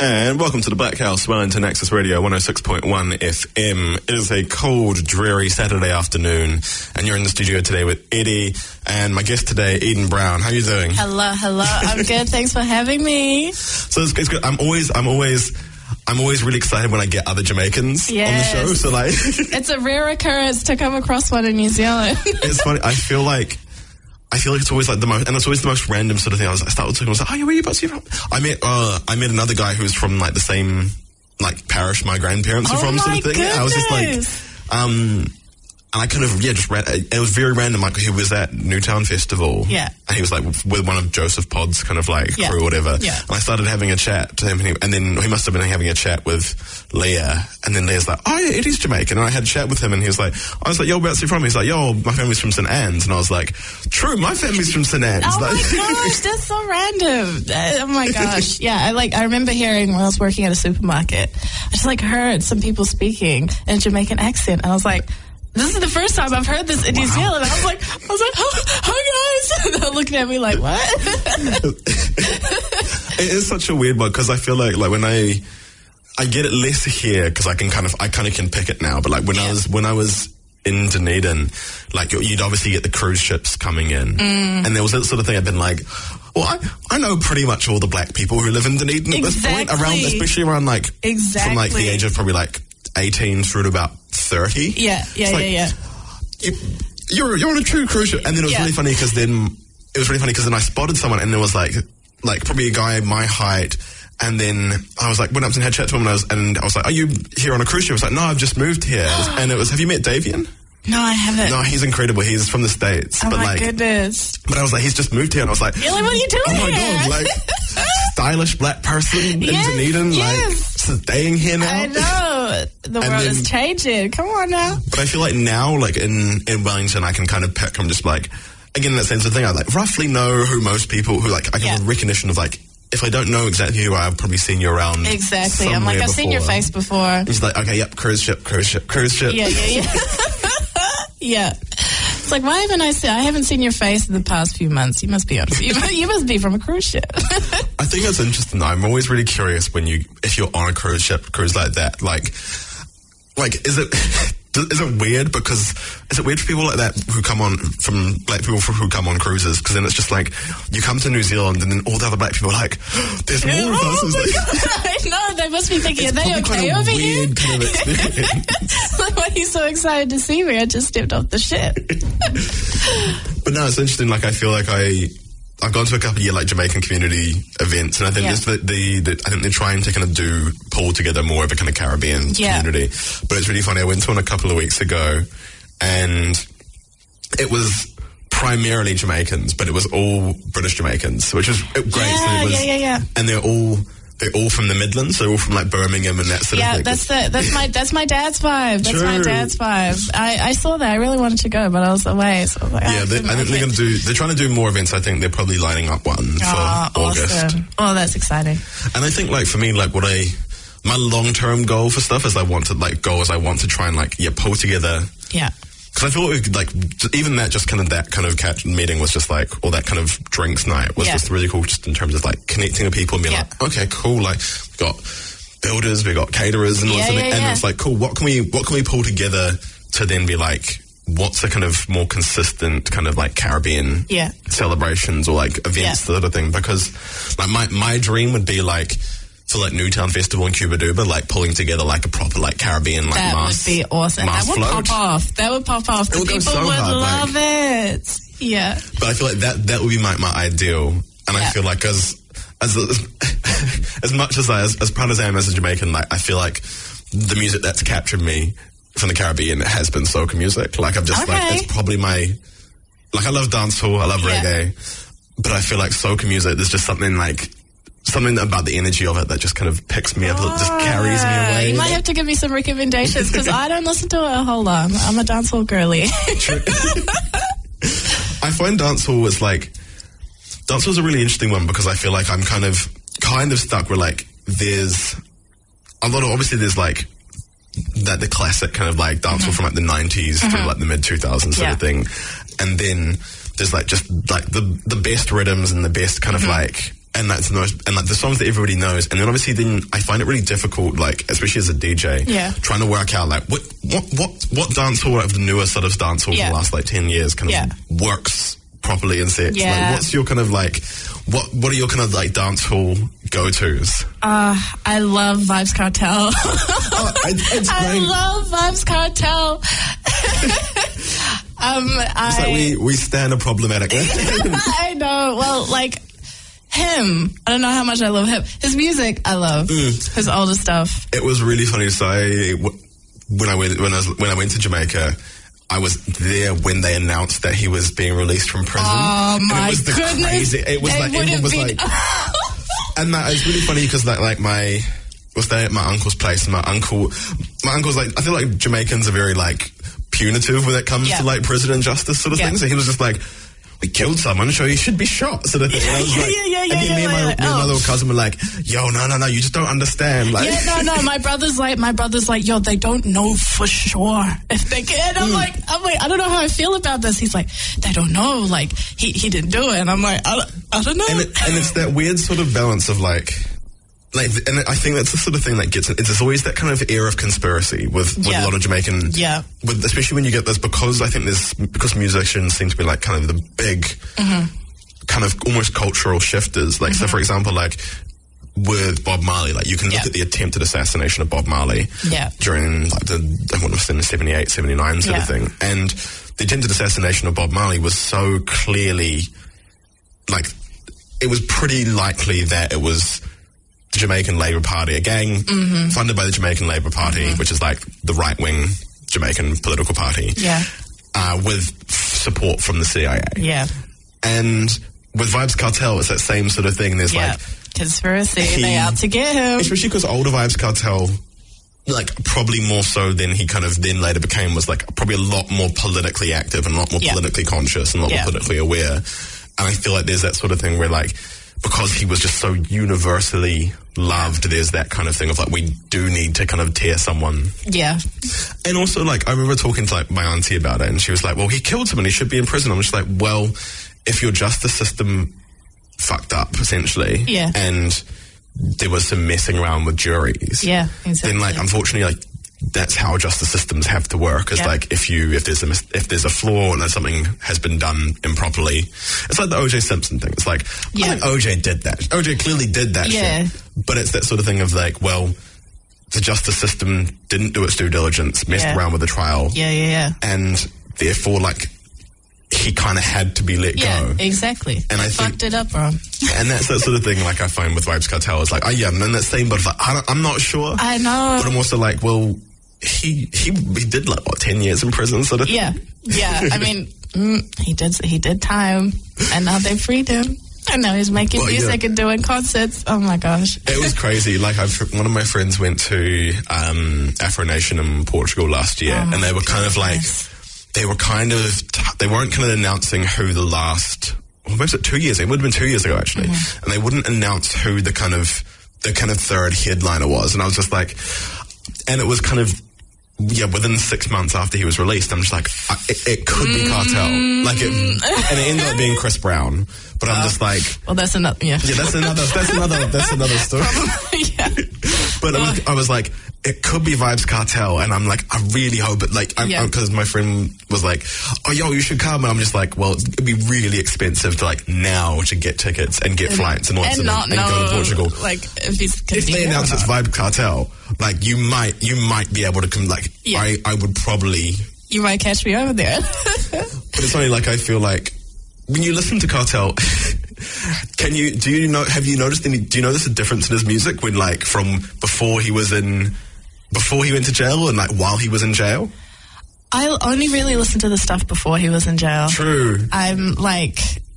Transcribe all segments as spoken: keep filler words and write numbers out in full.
And welcome to the Black House, Wellington Access Radio one oh six point one F M. It is a cold, dreary Saturday afternoon, and you're in the studio today with Eddie, and my guest today, Eden Brown. How are you doing? Hello, hello. I'm good. Thanks for having me. So it's, it's good. I'm always, I'm always, I'm always really excited when I get other Jamaicans yes. on the show. So like, it's a rare occurrence to come across one in New Zealand. It's funny. I feel like. I feel like it's always like the most, and it's always the most random sort of thing. I was, I started talking, I was like, oh, yeah, where are you about to be from? I met, uh, I met another guy who was from like the same, like, parish my grandparents oh are from, sort of thing. Goodness. I was just like, um, and I kind of, yeah, just ran, it was very random. Like, he was at Newtown Festival. Yeah. And he was like with one of Joseph Pod's kind of like yeah. crew or whatever. Yeah. And I started having a chat to him, and, he, and then he must have been having a chat with Leah. And then Leah's like, oh, yeah, Eddie's Jamaican. And I had a chat with him, and he was like, I was like, yo, where's he from? He's like, yo, my family's from Saint Anne's. And I was like, true, my family's from Saint Anne's. Oh like, my gosh, that's so random. Oh my gosh. Yeah, I like, I remember hearing when I was working at a supermarket, I just like heard some people speaking in a Jamaican accent. And I was like, this is the first time I've heard this in wow. New Zealand. I was like, I was like, oh, hi guys. And they're looking at me like, what? It is such a weird one because I feel like, like when I, I get it less here because I can kind of, I kind of can pick it now. But like when yeah. I was, when I was in Dunedin, like you'd obviously get the cruise ships coming in, mm. and there was that sort of thing. I've been like, well, I, I know pretty much all the black people who live in Dunedin exactly. at this point, around, especially around like, exactly. from like the age of probably like eighteen through to about thirty. Yeah, yeah, like, yeah, yeah. You, you're you're on a true cruise ship, and then it was yeah. really funny because then it was really funny because then I spotted someone, and there was like like probably a guy my height, and then I was like went up and had a chat to him, and I was and I was like, are you here on a cruise ship? I was like, no, I've just moved here, and it was, have you met Davian? No, I haven't. No, he's incredible. He's from the States. Oh but my like, goodness. But I was like, he's just moved here, and I was like, really, what are you doing oh my here? God, like stylish black person yes, in Dunedin, yes. like staying here now. I know. The world then, is changing. Come on now. But I feel like now, like in, in Wellington, I can kind of pick, I'm just like, again, in that sense of thing, I like roughly know who most people who like, I can yeah. have a recognition of like, if I don't know exactly who, I've probably seen you around. Exactly. I'm like, I've before. seen your face before. He's like, okay, yep, cruise ship, cruise ship, cruise ship. Yeah, yeah, yeah. Yeah. It's like, why haven't I seen, I haven't seen your face in the past few months. You must be on, you, you must be from a cruise ship. I think that's interesting though. I'm always really curious when you, if you're on a cruise ship, cruise like that, like, like, is it, is it weird because, is it weird for people like that who come on, from black people who come on cruises? Because then it's just like, you come to New Zealand and then all the other black people are like, there's more oh of us. It's like, I know, they must be thinking, it's are they okay over here? Weird kind of experience. Like, why are you so excited to see me? I just stepped off the ship. But no, it's interesting. Like, I feel like I, I've gone to a couple of year like Jamaican community events, and I think yeah. just the, the, the I think they're trying to kind of do pull together more of a kind of Caribbean yeah. community. But it's really funny. I went to one a couple of weeks ago, and it was primarily Jamaicans, but it was all British Jamaicans, which was great. Yeah, so it was, yeah, yeah, yeah. And they're all. They're all from the Midlands, so they're all from like Birmingham and that sort yeah, of thing. Yeah, that's the that's my that's my dad's vibe. That's True. my dad's vibe. I, I saw that. I really wanted to go, but I was away. So I was like, yeah, they, I think they're going to do. They're trying to do more events. I think they're probably lining up one for oh, August. Awesome. Oh, that's exciting. And I think like for me, like what I my long term goal for stuff is I want to like go is I want to try and like yeah pull together. Yeah. Because I feel like, like even that just kind of that kind of catch meeting was just like, or that kind of drinks night was yeah. just really cool just in terms of like connecting with people and being yeah. like, okay, cool, like we got builders, we got caterers and all yeah, that yeah, and yeah. it's like, cool, what can we what can we pull together to then be like, what's a kind of more consistent kind of like Caribbean yeah. celebrations or like events yeah. sort of thing? Because like my, my dream would be like, for like Newtown Festival in Cuba Duba, like pulling together like a proper like Caribbean like that mass. That would be awesome. That would float. pop off. That would pop off. The would people so would hard, love like, it. Yeah. But I feel like that that would be my, my ideal. And yeah. I feel like as as as much as I as, as proud as I am as a Jamaican, like I feel like the music that's captured me from the Caribbean has been soca music. Like I've just okay. like it's probably my like I love dancehall, I love yeah. reggae, but I feel like soca music. There's just something like. Something about the energy of it that just kind of picks me up, oh, just carries me away. You might have to give me some recommendations because I don't listen to it a whole lot. I'm a dancehall girly. I find dancehall is like, dancehall is a really interesting one because I feel like I'm kind of, kind of stuck where like there's a lot of, obviously there's like that the classic kind of like dancehall mm-hmm. from like the nineties mm-hmm. through like the mid two thousands sort yeah. of thing. And then there's like just like the, the best rhythms and the best kind mm-hmm. of like, and that's the most, and like the songs that everybody knows, and then obviously then I find it really difficult, like especially as a D J, yeah. trying to work out like what what what what dancehall of the newer sort of dancehall yeah. in the last like ten years kind of yeah. works properly in sets. Yeah. Like, what's your kind of like what what are your kind of like dancehall go tos? Uh, I love Vybz Kartel. oh, it's, it's I love Vybz Kartel. um, it's I, like we we stand a problematic. I know. Well, like. Him, I don't know how much I love him. His music, I love. Mm. His older stuff. It was really funny. So I, when I went when I was, when I went to Jamaica, I was there when they announced that he was being released from prison. Oh my and it was the goodness! Crazy, it was they like everyone was been... like, and that it's really funny because like like my was there at my uncle's place, and my uncle, my uncle's like I feel like Jamaicans are very like punitive when it comes yeah. to like prison and justice sort of yeah. thing. So he was just like, we killed someone, so he should be shot. Sort of thing. And I was like, yeah, yeah, yeah, and yeah, me, and my, like, me and my oh. little cousin were like, yo, no, no, no, you just don't understand. Like, yeah, no, no. My brother's like, my brother's like, yo, they don't know for sure if they can. I'm mm. like, I'm like, I don't know how I feel about this. He's like, they don't know. Like, he, he didn't do it. And I'm like, I, I don't know. And, it, and it's that weird sort of balance of like, like, and I think that's the sort of thing that gets, it's always that kind of air of conspiracy with, with yeah. a lot of Jamaican, yeah. with, especially when you get this, because I think there's, because musicians seem to be like kind of the big, mm-hmm. kind of almost cultural shifters. Like, mm-hmm. so for example, like with Bob Marley, like you can look yeah. at the attempted assassination of Bob Marley yeah. during like the, I want to say in seventy-eight, seventy-nine sort yeah. of thing. And the attempted assassination of Bob Marley was so clearly, like, it was pretty likely that it was the Jamaican Labour Party, a gang mm-hmm. funded by the Jamaican Labour Party, mm-hmm. which is like the right-wing Jamaican political party, yeah, uh, with support from the C I A. Yeah. And with Vybz Kartel, it's that same sort of thing. There's yeah. like... conspiracy, he, they out to get him. Especially because older Vybz Kartel, like probably more so than he kind of then later became, was like probably a lot more politically active and a lot more yeah. politically conscious and a lot yeah. more politically aware. And I feel like there's that sort of thing where like, because he was just so universally loved, there's that kind of thing of like, we do need to kind of tear someone. Yeah. And also like, I remember talking to like my auntie about it, and she was like, well, he killed someone, he should be in prison. I'm just like, well, if your justice system fucked up, essentially, yeah. and there was some messing around with juries, yeah, exactly. then like, unfortunately, like, that's how justice systems have to work. Is yeah. like if you if there's a if there's a flaw and something has been done improperly, it's like the O J Simpson thing. It's like yeah. I think O J did that. O J clearly did that yeah. shit. But it's that sort of thing of like, well, the justice system didn't do its due diligence, messed yeah. around with the trial, yeah, yeah, yeah, and therefore like he kind of had to be let yeah, go. Exactly. And I fucked think, it up, bro. And that's that sort of thing. Like I find with Vybz Kartel, it's like, oh yeah, and then that same, but like, I don't, I'm not sure. I know. But I'm also like, well. He, he he did like what ten years in prison sort of yeah yeah I mean mm, he did he did time and now they freed him and now he's making well, music yeah. and doing concerts. Oh my gosh, it was crazy. Like I've, one of my friends went to um, Afro Nation in Portugal last year, oh and they were kind of like they were kind of t- they weren't kind of announcing who the last well, was it two years it would have been two years ago actually, mm-hmm. and they wouldn't announce who the kind of the kind of third headliner was, and I was just like, and it was kind of yeah, within six months after he was released, I'm just like, I, it, it could be Kartel. Like it, and it ended up being Chris Brown. But I'm uh, just like, well, that's another, yeah, yeah, that's another, that's another, that's another story. yeah. But I was, I was like, it could be Vybz Kartel, and I'm like, I really hope it. Like, because yeah. my friend was like, oh, yo, you should come, and I'm just like, well, it'd be really expensive to like now to get tickets and get and, flights and all and, and, not and know, go to Portugal. Like, if he's if they announce it's Vybz Kartel, like you might, you might be able to come. Like, yeah. I, I would probably. You might catch me over there. But it's only like I feel like when you listen to Kartel. Can you do you know have you noticed any do you notice a difference in his music when like from before he was in before he went to jail and like while he was in jail? I only really listened to the stuff before he was in jail. True. I'm like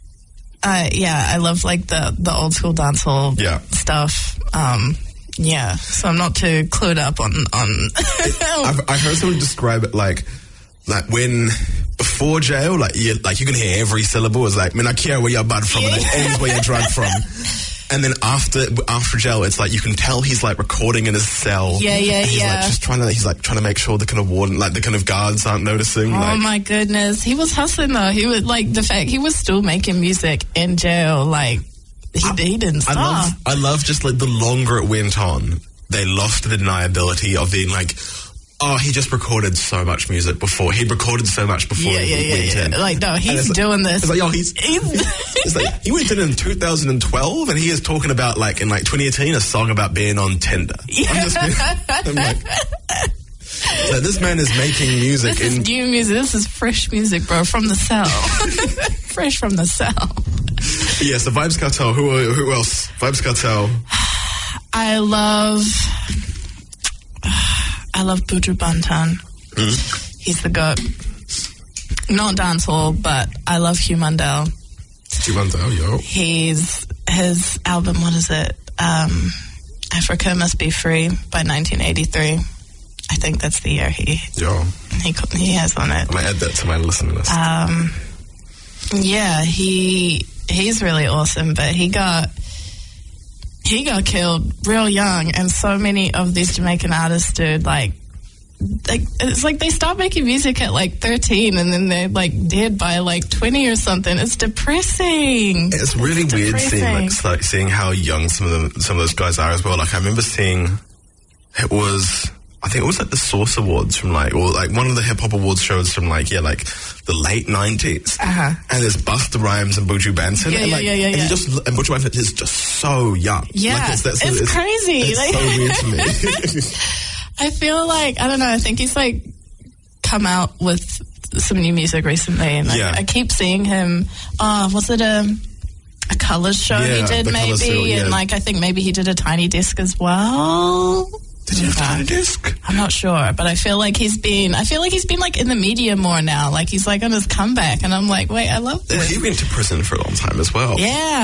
uh yeah, I love like the the old school dancehall yeah. stuff. Um yeah. So I'm not too clued up on on I've, I heard someone describe it like like when before jail, like you like you can hear every syllable. It's like, man, I care where you're bad from, yeah. and it ends where you're drugged from. And then after after jail, it's like you can tell he's like recording in his cell. Yeah, yeah, and he's yeah. Like just trying to, he's like trying to make sure the kind of warden, like the kind of guards aren't noticing. Oh like, my goodness, he was hustling though. He was like the fact he was still making music in jail, like. he, he didn't stop. I love, I love just like the longer it went on, they lost the deniability of being like, oh, he just recorded so much music before. He'd recorded so much before yeah, he yeah, went yeah, in. yeah. Like, no, he's doing like, this. It's like, oh, he's, it's like, he went in in two thousand twelve and he is talking about, like, in like twenty eighteen, a song about being on Tinder. Yeah. I'm just, I'm like, so this man is making music. This in, is new music. This is fresh music, bro, from the cell. Fresh from the cell. Yeah, so Vybz Kartel. Who, who else? Vybz Kartel. I love... I love Buju Banton. Mm. He's the GOAT. Not dancehall, but I love Hugh Mundell. Hugh Mundell, yo. He's, his album, what is it? Um, Africa Must Be Free by nineteen eighty-three. I think that's the year he yo. he, he has on it. I'm going to add that to my listening list. Um, yeah, he he's really awesome, but he got... He got killed real young, and so many of these Jamaican artists, dude, like, like it's like they start making music at like thirteen, and then they're like dead by like twenty or something. It's depressing. It's really it's weird depressing. seeing like, like seeing how young some of them, some of those guys are as well. Like I remember seeing it was. I think it was like the Source Awards from like, or like one of the hip hop awards shows from like, yeah, like the late nineties. Uh-huh. And there's Busta Rhymes and Buju Banton. Yeah, and yeah, like, yeah, yeah, and yeah. he just, and Buju Banton is just so young. Yeah, like it's, that's, it's, it's crazy. It's like, so weird to me. I feel like, I don't know, I think he's like come out with some new music recently. And like, Yeah. I keep seeing him, oh, was it a... a Colours show Yeah, he did the maybe, Colours show, yeah. and like I think maybe he did a Tiny Disc as well. Did you have Tiny Disc? I'm not sure, but I feel like he's been. I feel like he's been like in the media more now. Like he's like on his comeback, and I'm like, wait, I love this. Well, he went to prison for a long time as well. Yeah.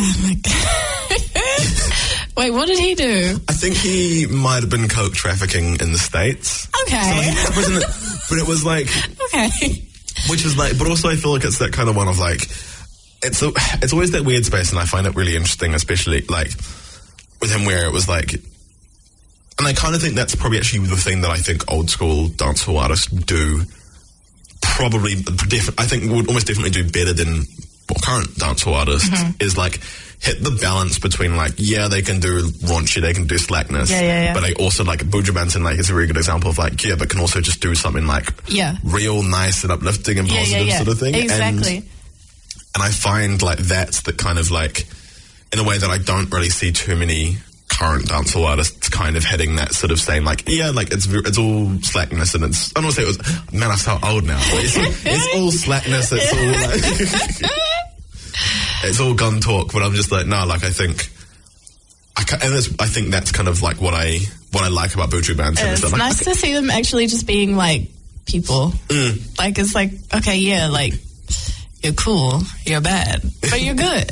Wait, what did he do? I think he might have been coke trafficking in the States. Okay. So like, he went to prison, but it was like, Okay. which is like, but also I feel like it's that kind of one of like, it's a, it's always that weird space, and I find it really interesting, especially like with him, where it was like. And I kind of think that's probably actually the thing that I think old school dancehall artists do probably, def- I think would almost definitely do better than what current dancehall artists mm-hmm. is like hit the balance between like, yeah, they can do raunchy, they can do slackness, yeah, yeah, yeah. but they also like Buju Banton like is a really good example of like, yeah, but can also just do something like yeah. real nice and uplifting and yeah, positive yeah, yeah. sort of thing. Exactly. And, and I find like that's the kind of like, in a way that I don't really see too many current dancehall artists kind of heading that sort of saying like, yeah, like it's it's all slackness, and it's, I don't want to say it was, man, I sound old now, but it's, it's all slackness, it's all like, it's all gun talk, but I'm just like, no, like I think, I ca- and I think that's kind of like what I what I like about Buju Banton. It's like, nice okay. to see them actually just being like people. Mm. Like it's like, okay, yeah, like you're cool, you're bad, but you're good.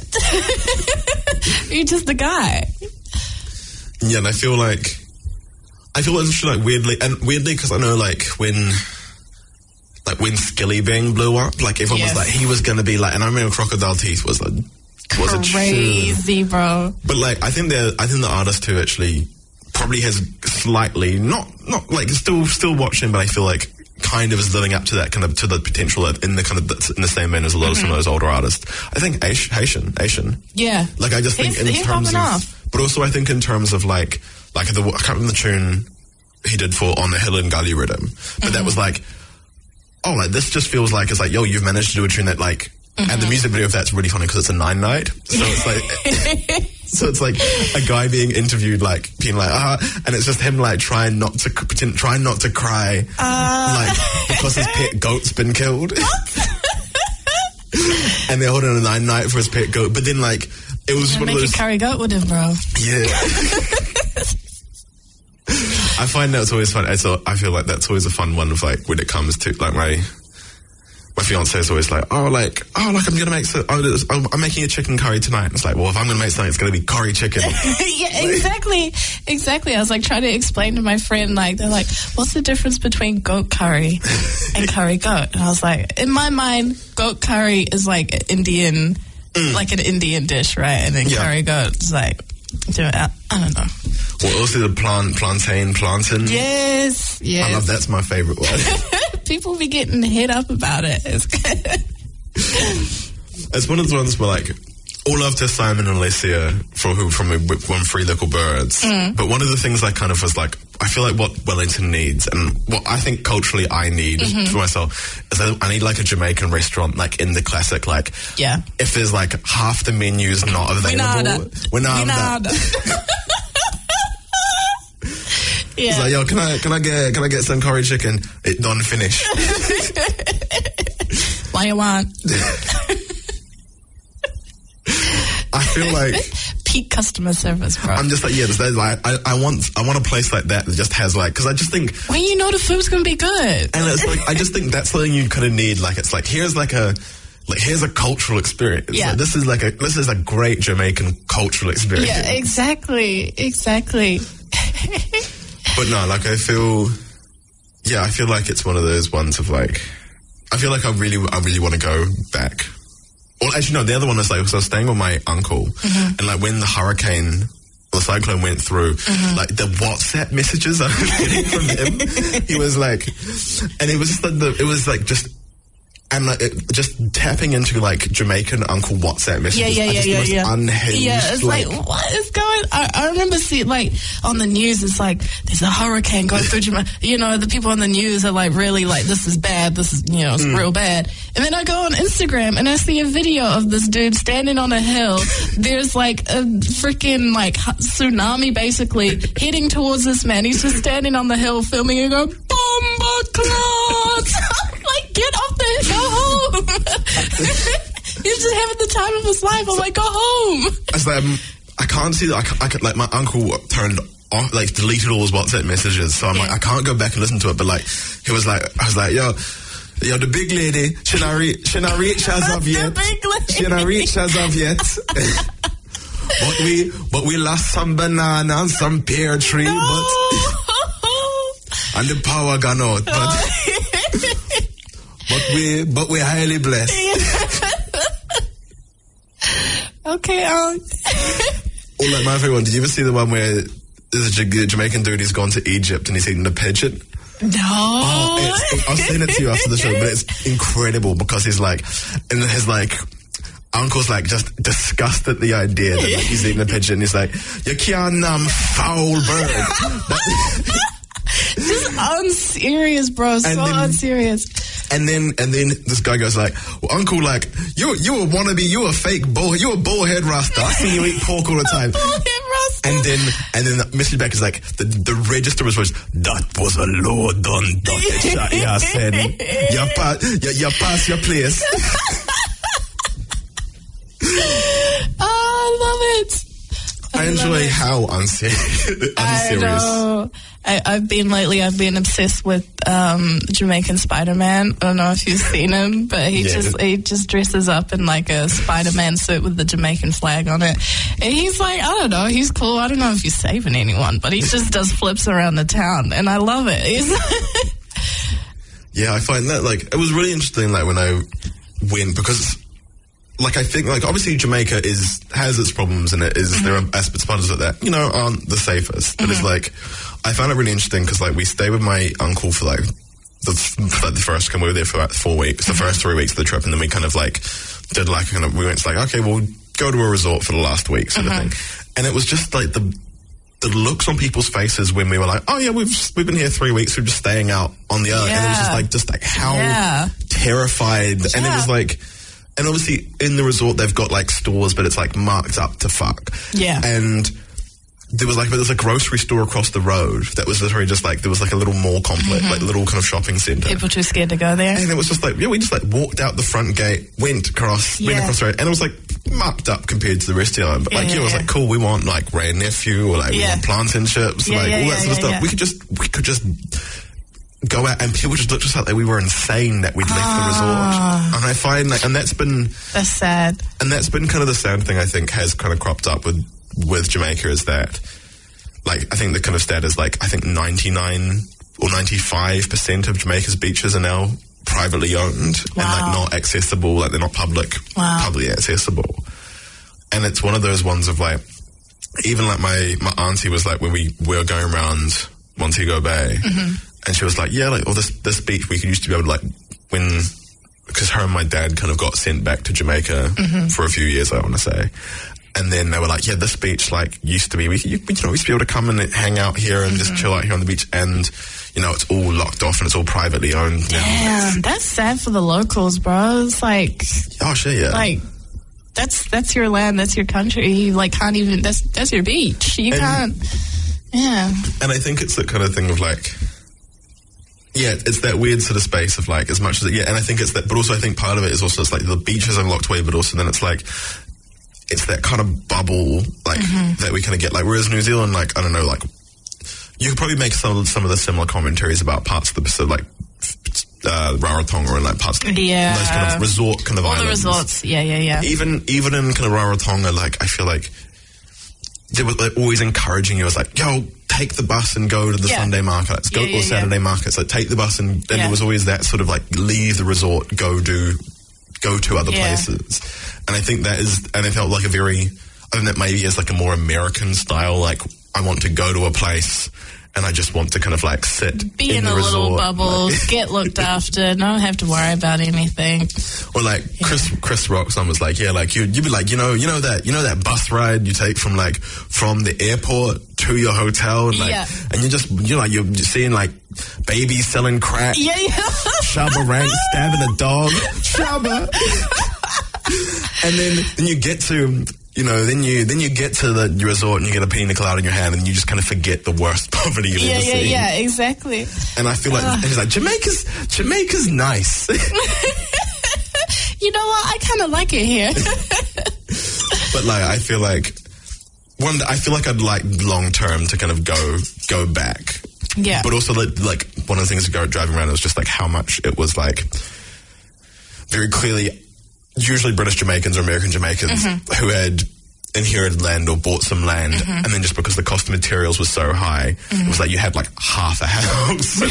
You're just a guy. Yeah, and I feel like I feel it's like weirdly and weirdly because I know like when like when Skilly Bang blew up, like everyone yes. was like he was gonna be like, and I remember Crocodile Teeth was like was crazy, a bro. But like I think the I think the artist who actually probably has slightly not not like still still watching, but I feel like kind of is living up to that kind of to the potential in the kind of in the same vein as a lot mm-hmm. of some of those older artists. I think Haitian, Haitian. Yeah. Like I just think he's, in he's terms of, off. but also I think in terms of like like the I can't remember the tune he did for On the Hill and Gully Rhythm, but mm-hmm. that was like, oh, like this just feels like it's like, yo, you've managed to do a tune that like, mm-hmm. and the music video of that's really funny because it's a nine night, so it's like. So it's like a guy being interviewed, like being like, ah, and it's just him like trying not to pretend, trying not to cry, uh. like because his pet goat's been killed, and they're holding a nine night for his pet goat. But then like it was one of those curry goat with him, bro. Yeah. I find that's always fun. It's a, I feel like that's always a fun one of like when it comes to like my. My fiance is always like, oh, like, oh, like I'm gonna make, so, oh, I'm making a chicken curry tonight. And it's like, well, if I'm gonna make something, it's gonna be curry chicken. Yeah, exactly, exactly. I was like trying to explain to my friend, like, they're like, what's the difference between goat curry and curry goat? And I was like, in my mind, goat curry is like Indian, mm. like an Indian dish, right? And then yeah. curry goat is like, I, I don't know. Well, also the plant, plantain, plantain. Yes, yes. I love that's my favorite one. People be getting hit up about it. It's It's one of the ones where, like, all love to Simon and Alicia for who from from Three Little Birds. Mm. But one of the things I kind of was like, I feel like what Wellington needs and what I think culturally I need mm-hmm. for myself is I, I need like a Jamaican restaurant like in the classic, like yeah. if there's like half the menu's not available, we're not nada. Yeah. It's like, yo, can I can I get can I get some curry chicken? It don't finish. What you want? I feel like peak customer service, bro. I'm just like, yeah, there's like, I, I want, I want a place like that that just has like, because I just think when you know the food's gonna be good, and it's like, I just think that's something you kind of need. Like, it's like here's like a, like here's a cultural experience. Yeah, like, this is like a, this is a great Jamaican cultural experience. Yeah, exactly, exactly. But no, like I feel, yeah, I feel like it's one of those ones of like, I feel like I really, I really want to go back. Well, actually, no, the other one is like, so I was staying with my uncle, mm-hmm. and like when the hurricane, the cyclone went through, mm-hmm. like the WhatsApp messages I was getting from him, he was like, and it was just like, the, it was like just, and like it, just tapping into like Jamaican uncle WhatsApp messages. Yeah, yeah, yeah, yeah, yeah. Unhinged. Yeah, it's like, like what is going? I, I remember seeing like on the news, it's like there's a hurricane going through Jamaica. You know, the people on the news are like really like this is bad. This is you know it's mm. real bad. And then I go on Instagram and I see a video of this dude standing on a hill. There's like a freaking like tsunami basically heading towards this man. He's just standing on the hill filming and going bomba clouds. Like get off the hill. Go home. He's just having the time of his life. I'm like, go home. I was like, um, I can't see that. I, can't, I could, like, my uncle turned off, like, deleted all his WhatsApp messages. So I'm yeah. like, I can't go back and listen to it. But like, he was like, I was like, yo, yo, the big lady, she not reach, she not reach as of yet. The big lady. She not reach as of yet. but we, but we lost some banana and some pear tree, no. but and the power gone out. But. But we, but we're highly blessed. Okay, um. Or like my favorite one. Did you ever see the one where there's a Jamaican dude who's gone to Egypt and he's eating a pigeon? No. Oh, it's, I'll send it to you after the show, but it's incredible because he's like, and his like, uncle's like just disgusted at the idea that like, he's eating a pigeon. He's like, you can't um foul bird. Just unserious, bro. So then, unserious. And then, and then this guy goes like, well, Uncle, like, you, you a wannabe, you a fake bull, you a bullhead rasta. I see you eat pork all the time. Bullhead rasta. And then, and then Mister Beck is like, the, the register was, was, that was a low done docket shot. Yeah, I said, you pass, you, you pass your place. Oh, I love it. I, I enjoy it. How unserious. unserious. I know. I, I've been lately. I've been obsessed with um, Jamaican Spider-Man. I don't know if you've seen him, but he yeah. just he just dresses up in like a Spider-Man suit with the Jamaican flag on it, and he's like, I don't know, he's cool. I don't know if he's saving anyone, but he just does flips around the town, and I love it. Yeah, I find that like it was really interesting. Like when I went because. Like, I think, like, obviously Jamaica is, has its problems and it is, mm-hmm. there are aspects of it that, you know, aren't the safest. But mm-hmm. it's like, I found it really interesting because, like, we stayed with my uncle for, like, the, for, like, the first, we were there for, like, four weeks, the mm-hmm. first three weeks of the trip, and then we kind of, like, did, like, kind of, we went to, like, okay, we'll go to a resort for the last week, sort mm-hmm. of thing. And it was just, like, the, the looks on people's faces when we were like, oh, yeah, we've, we've been here three weeks, we're just staying out on the island. Yeah. And it was just, like, just, like, how yeah. terrified, yeah. and it was, like, and obviously, in the resort, they've got, like, stores, but it's, like, marked up to fuck. Yeah. And there was, like, there was a grocery store across the road that was literally just, like, there was, like, a little mall complex, mm-hmm. like, little kind of shopping centre. People too scared to go there. And it was just, like, yeah, we just, like, walked out the front gate, went across, yeah. went across the road, and it was, like, marked up compared to the rest of the island. But, like, yeah, yeah, it was, yeah. like, cool, we want, like, Ray Nephew, or, like, yeah. we want plantain chips, yeah, like, yeah, all that yeah, sort yeah, of stuff. Yeah. We could just, we could just... go out and people just looked at us like we were insane that we'd left ah. the resort. And I find like, and that's been that's sad. And that's been kind of the sad thing I think has kind of cropped up with with Jamaica is that like I think the kind of stat is like I think ninety-nine or ninety-five percent of Jamaica's beaches are now privately owned wow. and like not accessible, like they're not public wow. publicly accessible. And it's one of those ones of like even like my my auntie was like when we were going around Montego Bay. Mm-hmm. And she was like, yeah, like, or this, this beach we used to be able to, like, when because her and my dad kind of got sent back to Jamaica mm-hmm. for a few years, I want to say. And then they were like, yeah, this beach, like, used to be, we, you, you know, we used to be able to come and hang out here and mm-hmm. just chill out here on the beach. And, you know, it's all locked off and it's all privately owned now. Damn, that's sad for the locals, bro. It's like... Oh, shit, yeah. Like, that's that's your land, that's your country. You, like, can't even... That's that's your beach. You and, can't... Yeah. And I think it's that kind of thing of, like... Yeah, it's that weird sort of space of, like, as much as... It, yeah, and I think it's that... But also I think part of it is also, it's like, the beaches are locked away, but also then it's like... It's that kind of bubble, like, mm-hmm. that we kind of get. Like, whereas New Zealand, like, I don't know, like... You could probably make some some of the similar commentaries about parts of the Pacific, like uh, Rarotonga and like parts of yeah. those kind of resort kind of All islands. the resorts, yeah, yeah, yeah. Even even in kind of Rarotonga, like I feel like they were like, always encouraging you. It was like, yo, take the bus and go to the yeah. Sunday markets, go yeah, yeah, or Saturday yeah. markets. Like take the bus and, and yeah. there was always that sort of like leave the resort, go do, go to other yeah. places. And I think that is, and it felt like a very, I think that maybe is like a more American style. Like I want to go to a place. And I just want to kind of like sit Be in, in the a resort. little bubble, like, get looked after, not have to worry about anything. Or like yeah. Chris Chris Rock's son was like, yeah, like you you'd be like, you know, you know that you know that bus ride you take from like from the airport to your hotel and like yeah. and you're just you know like you're just seeing like babies selling crack. Yeah, yeah. Shabba Rank stabbing a dog. Shabba. And then then you get to You know, then you then you get to the resort and you get a pina colada in your hand and you just kind of forget the worst poverty you've yeah, ever yeah, seen. Yeah, yeah, exactly. And I feel like, uh. and he's like, Jamaica's Jamaica's nice. You know what? I kind of like it here. But like, I feel like one. I feel like I'd like long term to kind of go go back. Yeah. But also like, like one of the things to go driving around was just like how much it was like very clearly. Usually British Jamaicans or American Jamaicans mm-hmm. who had inherited land or bought some land, mm-hmm. and then just because the cost of materials was so high, mm-hmm. it was like you had like half a house.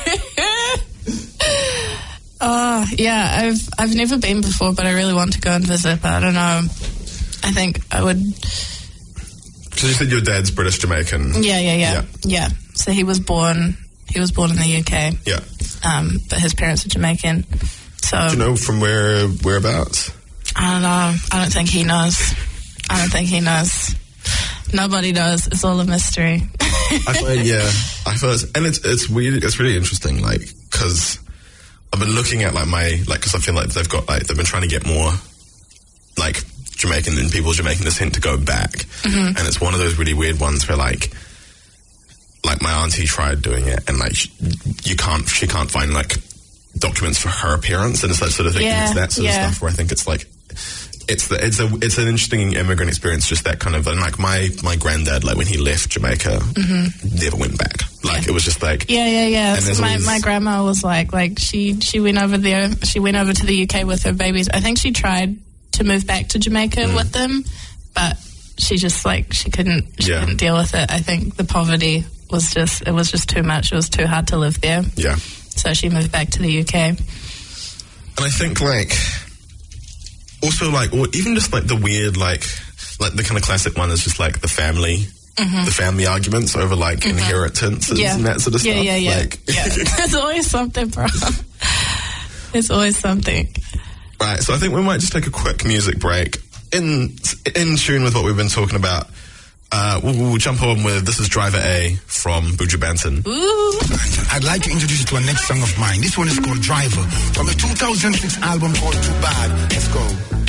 Oh, yeah, I've I've never been before, but I really want to go and visit, but I don't know. I think I would... Because you said your dad's British Jamaican. Yeah, yeah, yeah, yeah. Yeah. So he was born, he was born in the U K. Yeah. Um, but his parents are Jamaican. So, do you know from where, whereabouts? I don't know. I don't think he knows. I don't think he knows. Nobody knows. It's all a mystery. I find, yeah. I feel it's, and it's, it's weird. It's really interesting, like, because I've been looking at, like, my, like, because I feel like they've got, like, they've been trying to get more, like, Jamaican and people Jamaican descent to go back. Mm-hmm. And it's one of those really weird ones where, like, like, my auntie tried doing it, and, like, she, you can't, she can't find, like, documents for her parents, and it's that sort of thing. Yeah, it's that sort yeah. of stuff where I think it's like it's the it's a it's an interesting immigrant experience, just that kind of, and like my my granddad, like when he left Jamaica, mm-hmm. never went back. Like yeah. it was just like yeah yeah yeah. So my always, my grandma was like like she she went over there. She went over to the U K with her babies. I think she tried to move back to Jamaica mm. with them, but she just like she couldn't she yeah. couldn't deal with it. I think the poverty was just it was just too much. It was too hard to live there. Yeah. So she moved back to the U K. And I think, like, also, like, or even just, like, the weird, like, like, the kind of classic one is just, like, the family, mm-hmm. the family arguments over, like, mm-hmm. inheritances yeah. and that sort of yeah, stuff. Yeah, yeah, like, yeah. There's always something, bro. There's always something. Right, so I think we might just take a quick music break. In, in tune with what we've been talking about. Uh, we'll, we'll jump on with This Is Driver A from Buju Banton. Ooh. I'd like to introduce you to a next song of mine. This one is called Driver from a two thousand six album called Too Bad. Let's go.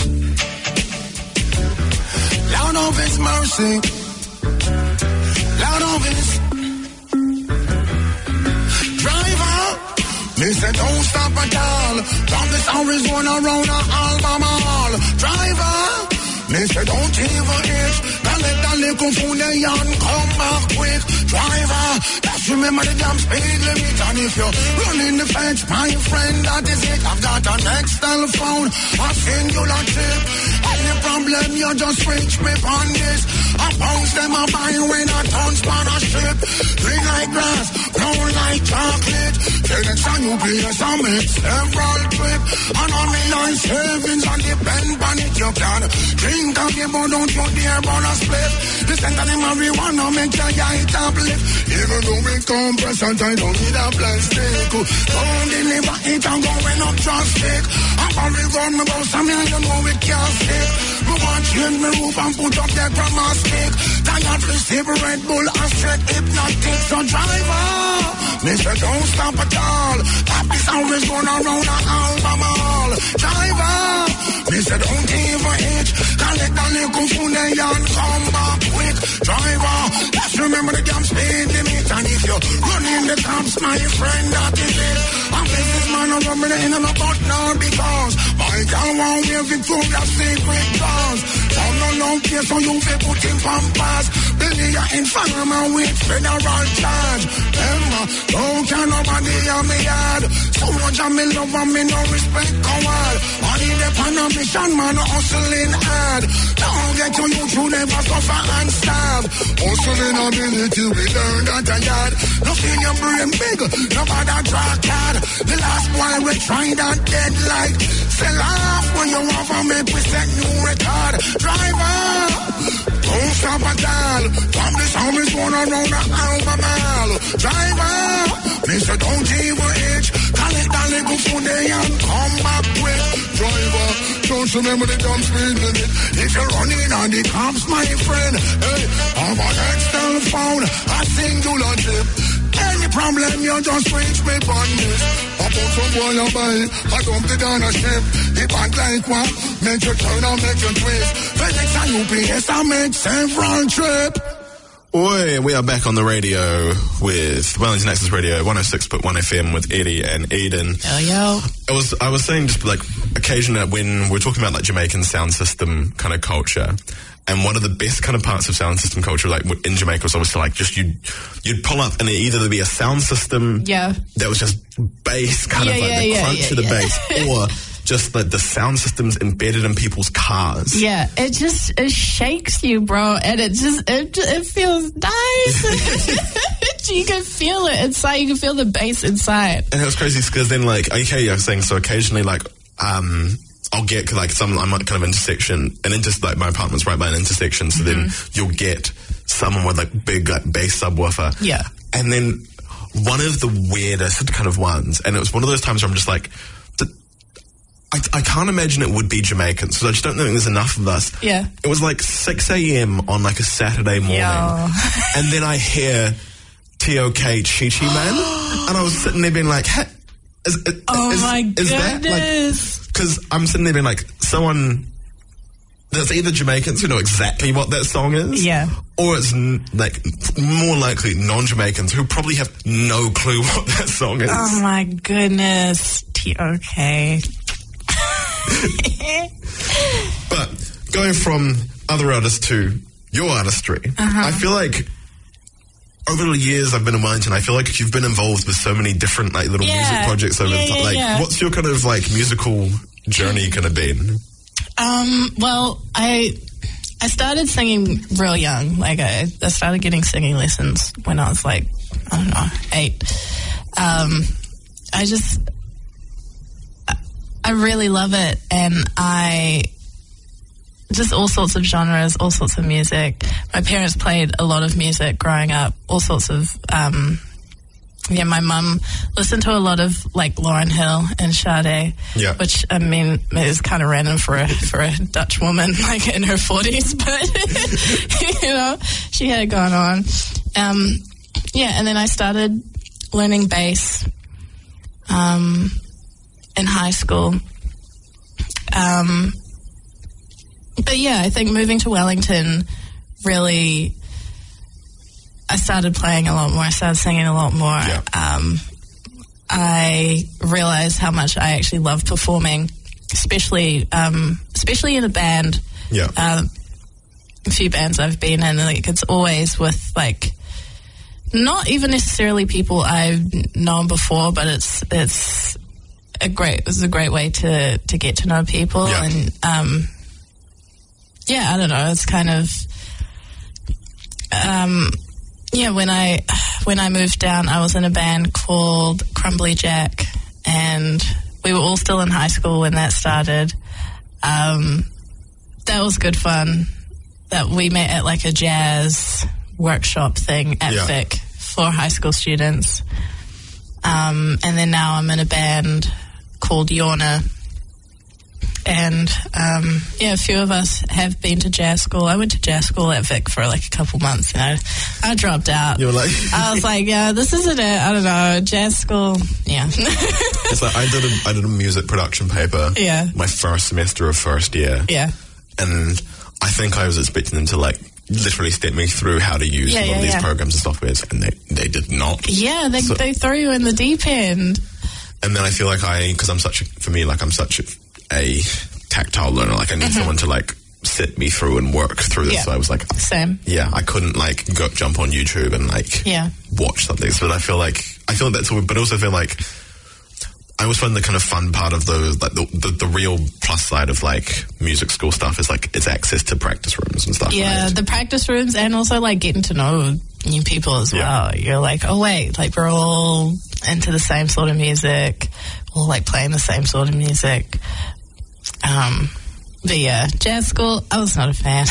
Loud of His mercy. Loud of His Driver. They said don't stop at all. From this Arizona around a Albemarle. Driver. They said don't even itch. Dale, dale, kung fu na yan. Come back quick. Driver, just remember the damn speed limit. And if you're running the fence, my friend, that is it. I've got an Excel phone, a singular chip. Any problem, you just reach me on this. I post them a buy when I turn sponsorship. Green like grass, brown like chocolate. Tell the son you play some make several trip. And on me nice savings and depend on it. You can drink of your but don't you dare burn a split. The scent of the marijuana make your eye uplift. Even though we compress and I don't need a plastic. Don't deliver it and going up drastic. I'm Somebody run me about some and you know we can't stick. Me want change me roof and put up their grandma stick. Tired to sip Red Bull and straight hypnotic. So driver, me say don't stop at all. That is always going around a Albemarle. Driver, me say don't even hitch. Collect the little phone and come back quick. Driver, just remember the damn speed limit. And if you run in the cops, my friend, that is it. I'm business man, I'm rubbing it in and about now because my girl won't wear Victoria's Secret clothes. So no long care, so you feel put in pampas. Billy, you're in farmer with federal charge. Emma, don't care nobody on me yard. So much of me love and me no respect coward. Money the pan a mission, man, hustling hard. Don't get to you, you never suffer and starve. Hustling ability, we learn that a yard. Nothing your brain big, nobody draw card. The last boy we tried that dead light. Sell off when you want to make we set new record. Driver, don't stop at all. From this home is going around the Albemarle. Driver, me say don't even itch. Collect that little phone there and come back quick. Driver, don't remember the dumb speed limit. If you're running on the cops, my friend, hey, I'm an external phone, a singular chip. Any problem, you just reach me on this. I put some boy you buy, I dump it on a ship. If I like what, make you turn and make you twist. FedEx and U P S, I make several trip. Oi, we are back on the radio with Wellington Access Radio, one oh six point one F M with Eddie and Eden. Yo, yo. I was, I was saying just like occasionally when we're talking about like Jamaican sound system kind of culture, and one of the best kind of parts of sound system culture, like in Jamaica, was obviously like just you'd, you'd pull up and either there'd be a sound system yeah. that was just bass, kind yeah, of like yeah, the yeah, crunch yeah, of the yeah. bass, or just like the sound systems embedded in people's cars. Yeah, it just it shakes you, bro, and it just it it feels nice. You can feel it inside. You can feel the bass inside. And it was crazy because then, like, okay, I was saying so occasionally, like, um. I'll get like some I'm at kind of intersection, and then just like my apartment's right by an intersection, so mm-hmm. then you'll get someone with like big like bass subwoofer. Yeah. And then one of the weirdest kind of ones, and it was one of those times where I'm just like, I, I can't imagine it would be Jamaican, so I just don't think there's enough of us. Yeah. It was like six a.m. on like a Saturday morning, Yo. And then I hear T O K Chi Chi Man, and I was sitting there being like, hey, is, is, oh is, my is goodness. That like, because I'm sitting there being like, someone there's either Jamaicans who know exactly what that song is, yeah, or it's n- like more likely non-Jamaicans who probably have no clue what that song is. Oh my goodness, T O K. But going from other artists to your artistry, uh-huh. I feel like over the years I've been in Wellington, I feel like you've been involved with so many different like little yeah. music projects over yeah, the time. Yeah, like, yeah. what's your kind of like musical journey kind of been? Um, well, I I started singing real young. Like I, I started getting singing lessons when I was like, I don't know, eight. Um, I just I really love it, and I just all sorts of genres, all sorts of music. My parents played a lot of music growing up, all sorts of, um, yeah, my mum listened to a lot of, like, Lauryn Hill and Sade, yeah. which, I mean, is kind of random for a, for a Dutch woman, like, in her forties, but, you know, she had it going on. Um, yeah, and then I started learning bass um, in high school. Um But yeah, I think moving to Wellington really, I started playing a lot more. I started singing a lot more. Yeah. Um, I realized how much I actually love performing, especially um, especially in a band. Yeah. Um, a few bands I've been in, like it's always with like not even necessarily people I've known before, but it's it's a great it's a great way to to get to know people yeah. and. Um, Yeah, I don't know. It's kind of, um, yeah. When I when I moved down, I was in a band called Crumbly Jack, and we were all still in high school when that started. Um, that was good fun. That we met at like a jazz workshop thing at yeah. Vic for high school students. Um, and then now I'm in a band called Yorna, and um, yeah, a few of us have been to jazz school. I went to jazz school at Vic for like a couple months, you know. I dropped out. You were like, I was like, yeah, this isn't it. I don't know, jazz school. Yeah. It's like I did a I did a music production paper. Yeah. My first semester of first year. Yeah. And I think I was expecting them to like literally step me through how to use Yeah, all yeah, of these yeah. programs and softwares, and they, they did not. Yeah, they So- they throw you in the deep end. And then I feel like I, because I'm such, a, for me, like I'm such a, a tactile learner, like I need someone to like sit me through and work through this. Yeah. So I was like, Same. yeah, I couldn't like go jump on YouTube and like Yeah. watch something. So I feel like, I feel like that's all, but I also feel like I always find the kind of fun part of those, like the, the, the real plus side of like music school stuff is like it's access to practice rooms and stuff. Yeah, right? the practice rooms, and also like getting to know new people as Yeah. well. You're like, oh wait, like we're all into the same sort of music, all like playing the same sort of music. Um, but yeah, jazz school, I was not a fan.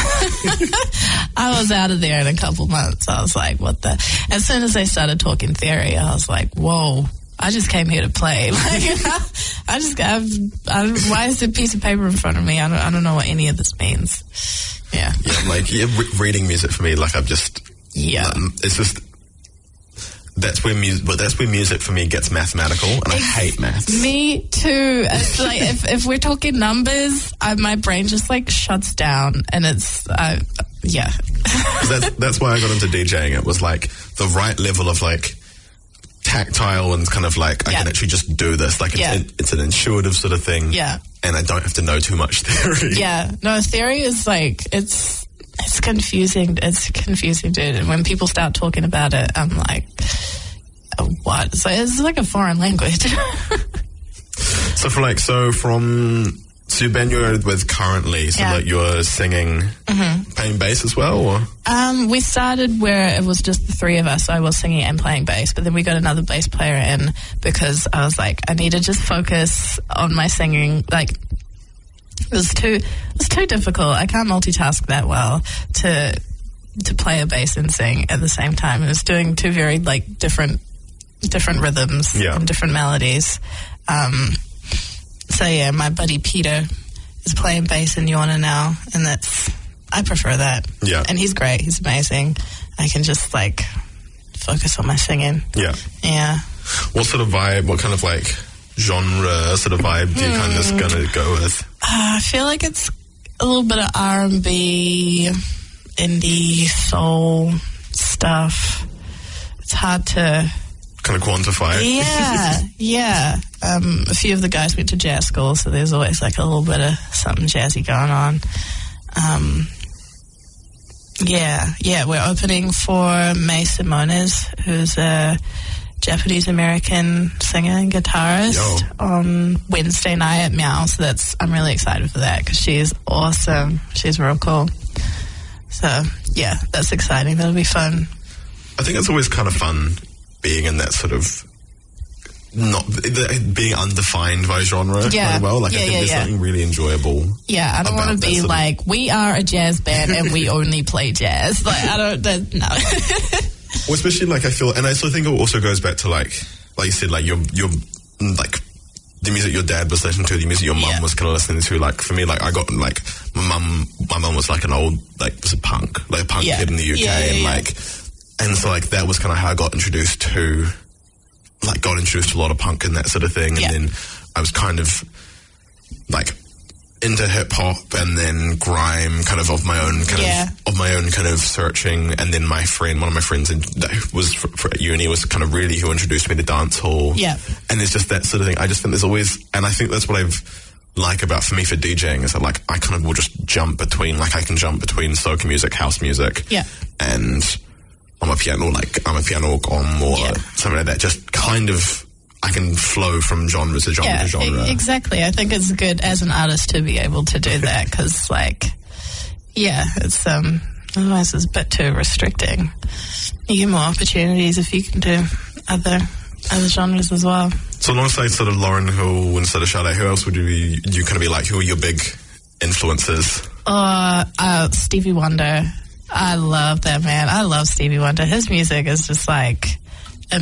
I was out of there in a couple months. I was like, what the? As soon as they started talking theory, I was like, whoa. I just came here to play. Like, I just got. I don't, why is there a piece of paper in front of me? I don't. I don't know what any of this means. Yeah. Yeah, like yeah, re- reading music for me, like I've just, Yeah. um, it's just, that's where music, but that's where music for me gets mathematical, and I hate maths. Me too. It's like if, if we're talking numbers, I, my brain just like shuts down, and it's uh, yeah. that's, that's why I got into DJing. It was like the right level of like tactile and kind of like I Yeah. can actually just do this. Like it's, Yeah. it, it's an intuitive sort of thing. Yeah. And I don't have to know too much theory. Yeah, no, theory is like it's it's confusing. It's confusing, dude. And when people start talking about it, I'm like, oh, what? So it's like a foreign language. So for like, so from, so your band you're with currently, so Yeah. like you're singing, playing bass as well, or? Um, we started where it was just the three of us. So I was singing and playing bass, but then we got another bass player in because I was like, I need to just focus on my singing. Like, it was too, it was too difficult. I can't multitask that well to to play a bass and sing at the same time. It was doing two very like different different rhythms Yeah. and different melodies. Um, so yeah, my buddy Peter is playing bass in Yorna now, and that's. I prefer that. Yeah. And he's great. He's amazing. I can just, like, focus on my singing. Yeah. Yeah. What sort of vibe, what kind of like genre sort of vibe do you kind of just gonna go with? Uh, I feel like it's a little bit of R and B, indie, soul stuff. It's hard to... Kind of quantify it? Yeah, yeah. Um, a few of the guys went to jazz school, so there's always, like, a little bit of something jazzy going on. Um... Yeah, yeah, we're opening for May Simones, who's a Japanese-American singer and guitarist, Yo. on Wednesday night at Meow, so that's, I'm really excited for that, because she's awesome. She's real cool. So, yeah, that's exciting. That'll be fun. I think it's always kind of fun being in that sort of, not, being undefined by genre Yeah. quite well. Like Yeah, I think yeah, there's yeah. something really enjoyable. Yeah, I don't About want that to be sort of- like, we are a jazz band and we only play jazz. Like, I don't, that, no. Well, especially like I feel, and I still think it also goes back to like, like you said, like your your like the music your dad was listening to, the music your mum Yeah. was kind of listening to. Like for me, like I got like my mum, my mum was like an old like was a punk, like a punk Yeah. kid in the U K, Yeah, yeah, and yeah. like, and so like that was kind of how I got introduced to, like got introduced to a lot of punk and that sort of thing, Yeah. and then I was kind of like into hip hop and then grime, kind of of my own kind Yeah. of of my own kind of searching. And then my friend, one of my friends in, that was for, for at uni, was kind of really who introduced me to dance hall. Yeah. And it's just that sort of thing. I just think there's always, and I think that's what I've like about for me for DJing is that like I kind of will just jump between, like I can jump between soca music, house music, Yeah. and I'm a piano, like I'm a piano om or Yeah. something like that. Just kind of. I can flow from genre to genre Yeah, to genre. e- exactly. I think it's good as an artist to be able to do that because, like, yeah, it's um otherwise it's a bit too restricting. You get more opportunities if you can do other other genres as well. So alongside sort of Lauren Hill and sort of Sade, who else would you be, you kind of be like? Who are your big influences? Uh, uh, Stevie Wonder. I love that man. I love Stevie Wonder. His music is just like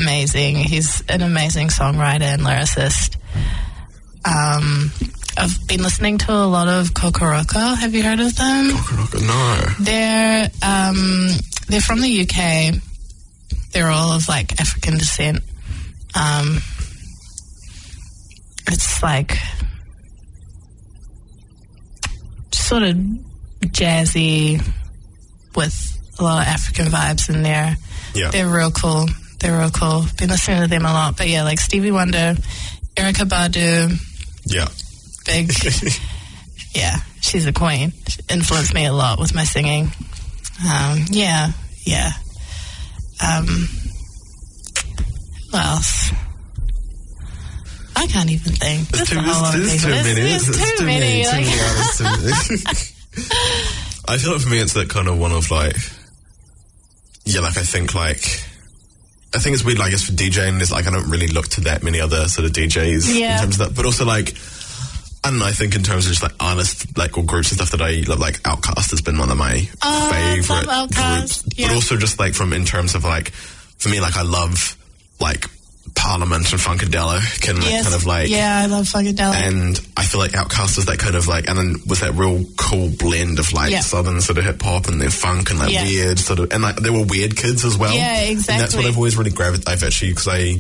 amazing. He's an amazing songwriter and lyricist. Um, I've been listening to a lot of Kokoroko. Have you heard of them? Kokoroko, no. They're um, they're from the U K. They're all of like African descent. Um, it's like sort of jazzy with a lot of African vibes in there. Yeah. They're real cool. They're real cool. Been listening to them a lot. But yeah, like Stevie Wonder, Erykah Badu. Yeah. Big. Yeah, she's a queen. She influenced me a lot with my singing. Um, yeah, yeah. Um, who else? I can't even think. There's too, a whole lot of there's people. too many. There's, there's There's too, many. Too like- many artists, too many. I feel like for me it's that kind of one of like, yeah, like I think like, I think it's weird, like, I guess for DJing, is like I don't really look to that many other sort of D Js Yeah. in terms of that, but also like, I don't know, I think in terms of just like artists, like, or groups and stuff that I love, like Outkast has been one of my Oh, I favorite love Outkast, groups, yeah. but also just like from in terms of like, for me, like I love like Parliament and Funkadelic and like Yes. kind of like, yeah, I love Funkadelic. and I feel like Outkast is that kind of like, and then was that real cool blend of like Yeah. southern sort of hip hop and then funk and like Yeah. weird sort of, and like they were weird kids as well. Yeah, And that's what exactly. I've always really gravitated. I've actually, because I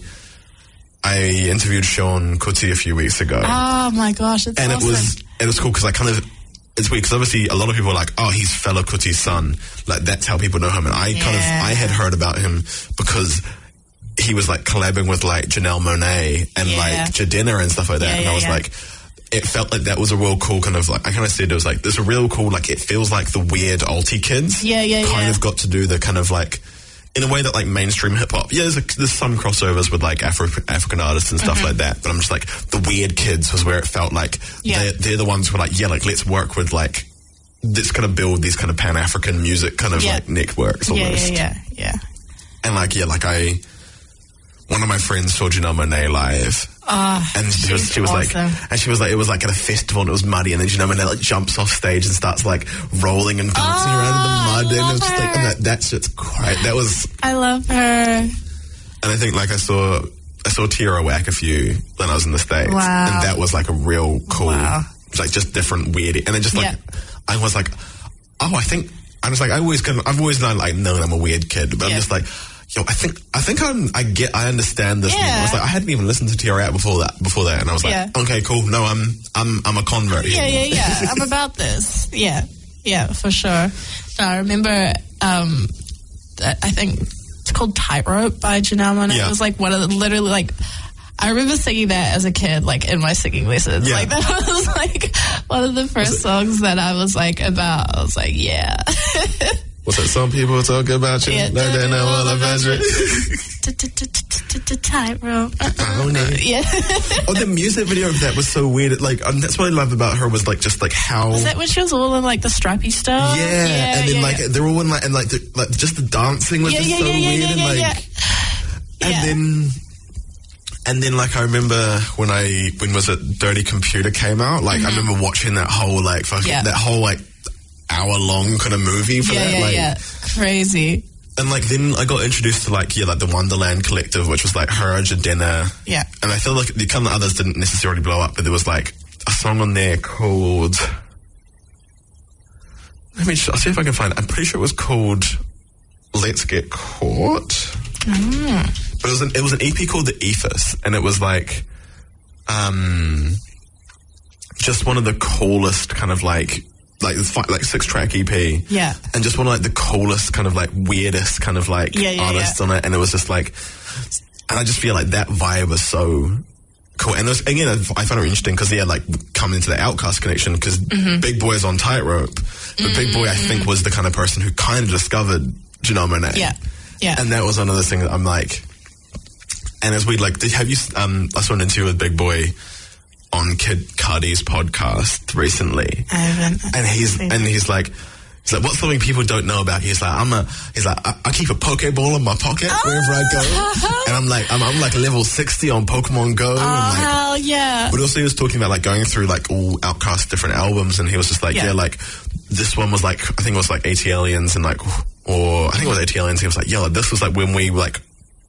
I interviewed Sean Kuti a few weeks ago, Oh my gosh, it's and awesome. it was it was cool because I kind of. It's weird because obviously a lot of people are like, oh, he's Fela Kuti's son. Like that's how people know him, and I kind of Yeah. I had heard about him because he was like collabing with like Janelle Monáe and Yeah. like Jadena and stuff like that, Yeah, and yeah, I was yeah. like, it felt like that was a real cool kind of like, I kind of said it was like, there's a real cool, like it feels like the weird alti kids Yeah, yeah, kind yeah. of got to do the kind of like, in a way that like mainstream hip hop, yeah, there's, a, there's some crossovers with like Afro, African artists and stuff like that, but I'm just like, the weird kids was where it felt like Yeah. they're, they're the ones who are like, yeah, like let's work with like, let's kind of build these kind of Pan-African music kind of Yeah. like networks yeah, almost. yeah, yeah, yeah. And like, yeah, like I, one of my friends saw Janelle Monáe live. Oh, And she was, she's she was like, awesome. and she was like, it was like at a festival and it was muddy, and then Janelle Monáe like jumps off stage and starts like rolling and dancing Oh, around in the I mud, and it was love just like, her. and that, that shit's great. That was, I love her. and I think like I saw, I saw Tierra Whack a few when I was in the States, Wow. and that was like a real cool, Wow. like just different weird, and then just like, Yeah. I was like, oh, I think, I was like, I always kind of, I've always known like known I'm a weird kid, but Yeah. I'm just like, yo, I think, I think I'm, I get, I understand this. Yeah. I was like, I hadn't even listened to Tierra Whack before that, before that, and I was like, Yeah. okay, cool, no, I'm, I'm, I'm a convert. Yeah, here. yeah, yeah. I'm about this. Yeah, yeah, for sure. No, I remember, um, that I think it's called Tightrope by Janelle Monáe. Yeah. It was like one of the, literally like, I remember singing that as a kid, like in my singing lessons. Yeah. Like that was like one of the first songs that I was like about. I was like, yeah. What's that? Some people talk about you, Yeah. like they know all about you. Tightrope. Yeah. Oh, the music video of that was so weird. Like, um, that's what I loved about her was like just like how. Was that when she was all in like the stripy stuff? Yeah, and then yeah, like yeah. they're all in like and like the, like just the dancing was Yeah, just yeah, so yeah, yeah, weird yeah, and yeah, like yeah. and Yeah. then and then like I remember when I when was it Dirty Computer came out, like I remember watching that whole like fucking Mm-hmm. Yeah. that whole like hour long kind of movie for Yeah, that yeah, like yeah. Crazy. and like then I got introduced to like yeah like the Wonderland Collective, which was like her, Jadena, Yeah. and I feel like the kind of others didn't necessarily blow up, but there was like a song on there called. Let me. I'll see if I can find it. I'm pretty sure it was called "Let's Get Caught." Mm. But it was an it was an E P called The Ethos, and it was like, um, just one of the coolest kind of like like it's fi- like six track E P. Yeah. And just one of like the coolest kind of like weirdest kind of like Yeah, yeah, artists yeah. on it, and it was just like, and I just feel like that vibe was so cool. And it was, again, I I found it interesting because yeah, like coming into the Outkast connection because Mm-hmm. Big Boy is on Tightrope, but Big Boy I think was the kind of person who kind of discovered Janelle Monáe. Yeah. Yeah. And that was one of those things that I'm like, and as we like, did, have you? Um, I saw an interview with Big Boy on Kid Cudi's podcast recently, I haven't. and he's seen and it. he's like, he's like, what's something people don't know about? He's like, I'm a, he's like, I, I keep a Pokeball in my pocket wherever I go, and I'm like, I'm, I'm like level sixty on Pokemon Go, Oh, and like, hell yeah. but also he was talking about like going through like all Outkast different albums, and he was just like, yeah, Yeah. like this one was like, I think it was like AT Aliens and like, or I think it was AT Aliens. He was like, yeah, like, this was like when we like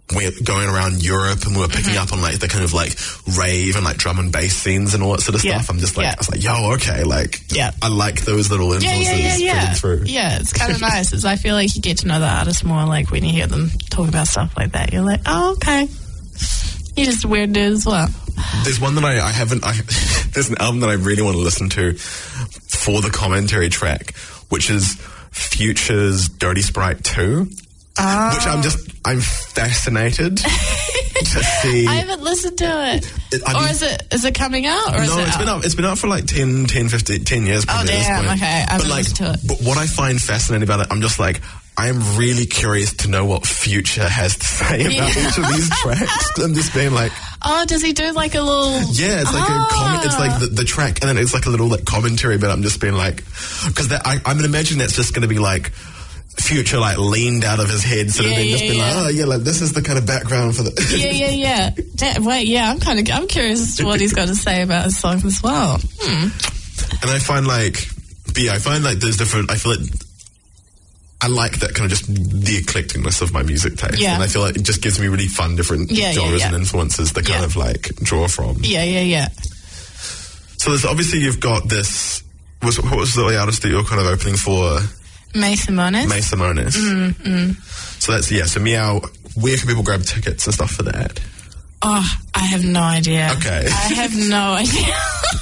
we're going around Europe and we were picking Mm-hmm. up on like the kind of like rave and like drum and bass scenes and all that sort of Yeah. stuff. I'm just like, Yeah. I was like, yo, okay, like, Yeah. I like those little Yeah, influences yeah, yeah, yeah. feeding through. Yeah, it's kind of nice. It's, I feel like you get to know the artist more, like when you hear them talk about stuff like that. You're like, oh, okay. You're just a weird dude as well. There's one that I, I haven't, I, there's an album that I really want to listen to for the commentary track, which is Future's Dirty Sprite two. Oh. Which I'm just, I'm fascinated to see. I haven't listened to it. It- I or mean- is it is it coming out? Or is no, it it's out? been out. It's been out for like ten, ten, fifteen, ten years. Oh, Probably at this damn, point. okay, I haven't but like, listened to it. but what I find fascinating about it, I'm just like, I am really curious to know what Future has to say about Yeah. each of these tracks. I'm just being like, Oh, does he do like a little? yeah, it's like Ah. a comment. It's like the, the track, and then it's like a little like commentary. But I'm just being like, because I, I'm gonna imagine that's just going to be like. Future like leaned out of his head sort of Yeah, thing, just yeah, being yeah. like, oh yeah, like this is the kind of background for the Yeah, yeah, yeah. Damn, wait, yeah, I'm kind of I'm curious as to what he's got to say about his songs as well. Hmm. And I find like, but yeah, I find like there's different. I feel like I like that kind of just the eclecticness of my music taste, Yeah. and I feel like it just gives me really fun different Yeah, yeah, genres yeah. and influences that kind Yeah. of like draw from. Yeah, yeah, yeah. So there's obviously you've got this. Was what was the artist that you're kind of opening for? May Simonis. May Simonis. Mm, mm. So that's yeah. So Meow. Where can people grab tickets and stuff for that? Oh, I have no idea. Okay. I have no idea.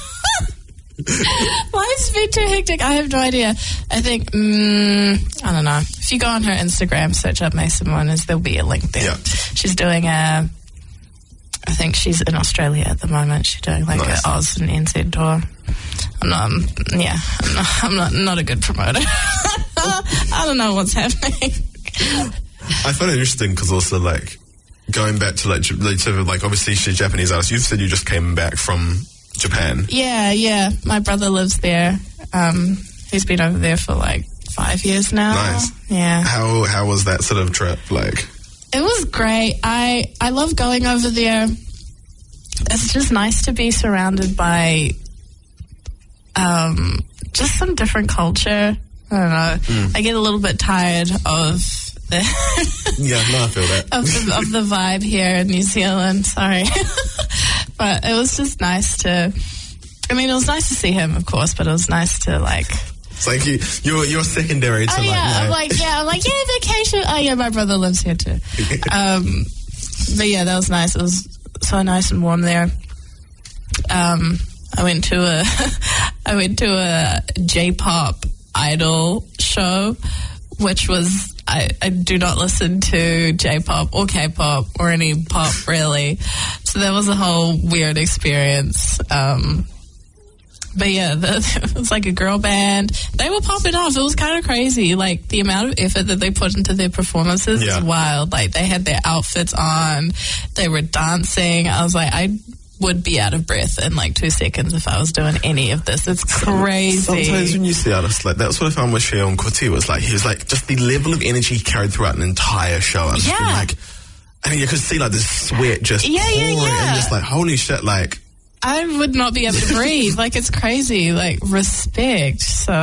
Life's been too hectic. I have no idea. I think, mm, I don't know. If you go on her Instagram, search up May Simonis, there'll be a link there. Yeah. She's doing a, I think she's in Australia at the moment. She's doing like Nice. a Oz and N Z tour. I'm not, um, yeah, I'm not, I'm not, not a good promoter. I don't know what's happening. I find it interesting because also like going back to like, J- like, to, like obviously she's a Japanese artist. You've said you just came back from Japan. Yeah, yeah. My brother lives there. Um, he's been over there for like five years now. Nice. Yeah. How how was that sort of trip like? It was great. I, I love going over there. It's just nice to be surrounded by um, just some different culture. I don't know. Mm. I get a little bit tired of the Yeah, no, I feel that. of the, of the vibe here in New Zealand. Sorry. But it was just nice to, I mean, it was nice to see him, of course, but it was nice to like, It's like you, you're you're secondary to oh like. yeah, my- I'm like, yeah, I'm like, yeah, vacation. Oh yeah, my brother lives here too. Um, but yeah, that was nice. It was so nice and warm there. Um, I went to a, I went to a J-pop idol show, which was, I, I do not listen to J-pop or K-pop or any pop really. So that was a whole weird experience. Um, But yeah, the, it was like a girl band. They were popping off. It was kind of crazy. Like the amount of effort that they put into their performances Yeah. is wild. Like they had their outfits on. They were dancing. I was like, I would be out of breath in like two seconds if I was doing any of this. It's crazy. Sometimes when you see artists like that's what I found with Sheon Kuti was like he was like just the level of energy he carried throughout an entire show. I was just Yeah. being like, I mean, you could see like this sweat just Yeah, yeah, pouring yeah. and just like holy shit, like. I would not be able to breathe. Like it's crazy. Like respect. So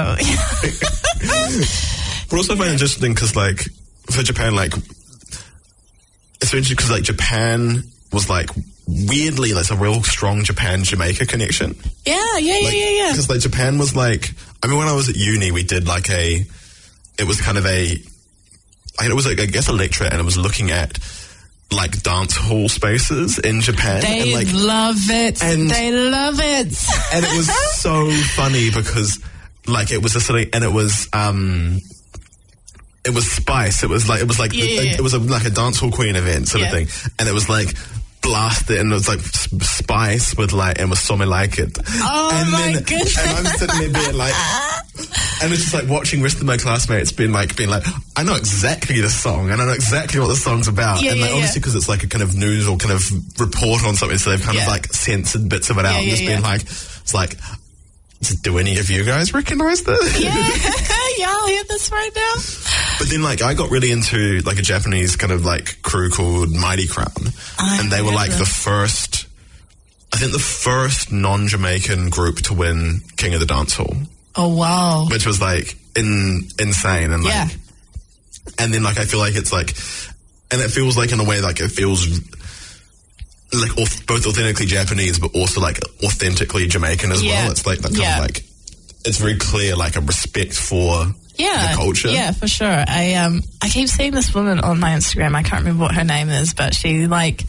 But also I find it interesting because, like, for Japan, like, it's interesting because, like, Japan was, like, weirdly, like, a real strong Japan-Jamaica connection. yeah, yeah, yeah, Like, yeah, yeah. Because, like, Japan was, like, I mean, when I was at uni, we did, like, a, it was kind of a, I it was, like, I guess, a lecture, and it was looking at, like, dance hall spaces in Japan. They and, like, love it. and- they love it. and it was so funny because, like, it was a sort of, and it was, um, it was Spice. It was like, it was like, Yeah, yeah, yeah. it was a, like a dancehall queen event sort Yeah. of thing. And it was like, blasted, and it was like S- Spice with like, and was So Me Like It. Oh and my then, goodness. And I'm sitting there being like, and it's just like watching rest of my classmates being like, being like, I know exactly the song, and I know exactly what the song's about. Yeah, and like, yeah, obviously yeah. because it's like a kind of news or kind of report on something, so they've kind Yeah. of like censored bits of it out Yeah, and yeah, just yeah. being like, it's like, do any of you guys recognize this? Yeah, y'all hear this right now? But then, like, I got really into, like, a Japanese kind of, like, crew called Mighty Crown. I and they were, like, remember. the first, I think the first non-Jamaican group to win King of the Dance Hall. Oh, wow. Which was, like, in, insane. And, like, Yeah. and then, like, I feel like it's, like, and it feels like in a way like it feels like both authentically Japanese, but also like authentically Jamaican as yeah. well. It's like that kind yeah. of like it's very clear, like a respect for yeah, the culture. Yeah, for sure. I um I keep seeing this woman on my Instagram. I can't remember what her name is, but she like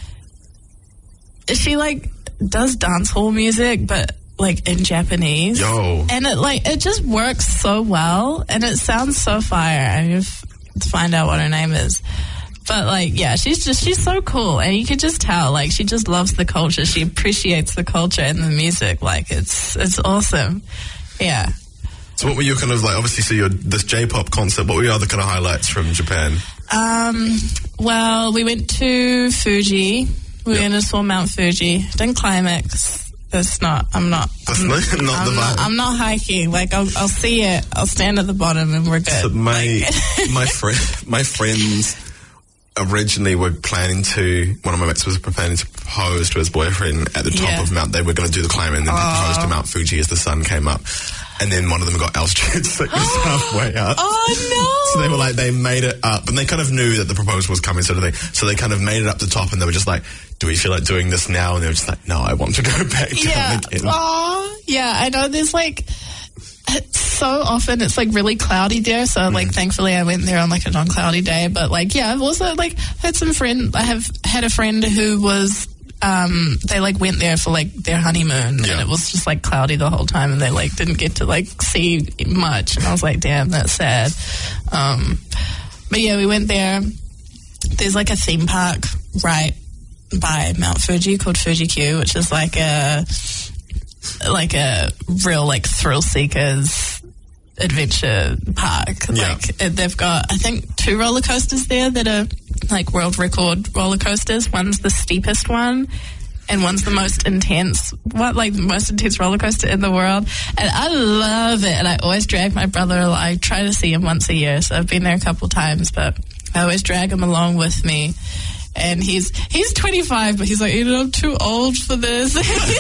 she like does dancehall music, but like in Japanese. Yo. And it like it just works so well, and it sounds so fire. I need to find out what her name is. But like, yeah, she's just she's so cool, and you can just tell like she just loves the culture. She appreciates the culture and the music. Like it's it's awesome. Yeah. So what were your kind of like, obviously, so your this J-pop concert, what were your other kind of highlights from Japan? Um, well, we went to Fuji. We yep. went and saw Mount Fuji. Didn't climax. That's not, I'm not, That's I'm, not, not I'm the vibe. Not, I'm not hiking. Like, I'll, I'll see it. I'll stand at the bottom and we're good. So my, like, my friend, my friends originally were planning to, one of my mates was planning to propose to his boyfriend at the top Yeah. of Mount, they were going to do the climb, and then he Oh. proposed to Mount Fuji as the sun came up. And then one of them got altitude sickness halfway up. Oh, So no. they were like, they made it up, and they kind of knew that the proposal was coming, sort of thing. So they kind of made it up the top, and they were just like, do we feel like doing this now? And they were just like, no, I want to go back Yeah. down again. Oh, yeah. I know there's like, so often it's like really cloudy there. So Mm. like, thankfully I went there on like a non-cloudy day. But like, yeah, I've also like had some friend, I have had a friend who was, um, they like went there for like their honeymoon, Yeah. and it was just like cloudy the whole time, and they like didn't get to like see much. And I was like, damn, that's sad. Um, but yeah, we went there. There's like a theme park right by Mount Fuji called Fuji Q, which is like a like a real like thrill seekers adventure park. Yeah. Like uh, they've got I think two roller coasters there that are like world record roller coasters. One's the steepest one, and one's the most intense, what like the most intense roller coaster in the world. And I love it. And I always drag my brother along. I try to see him once a year, so I've been there a couple times, but I always drag him along with me. And he's he's twenty-five, but he's like, you know, I'm too old for this.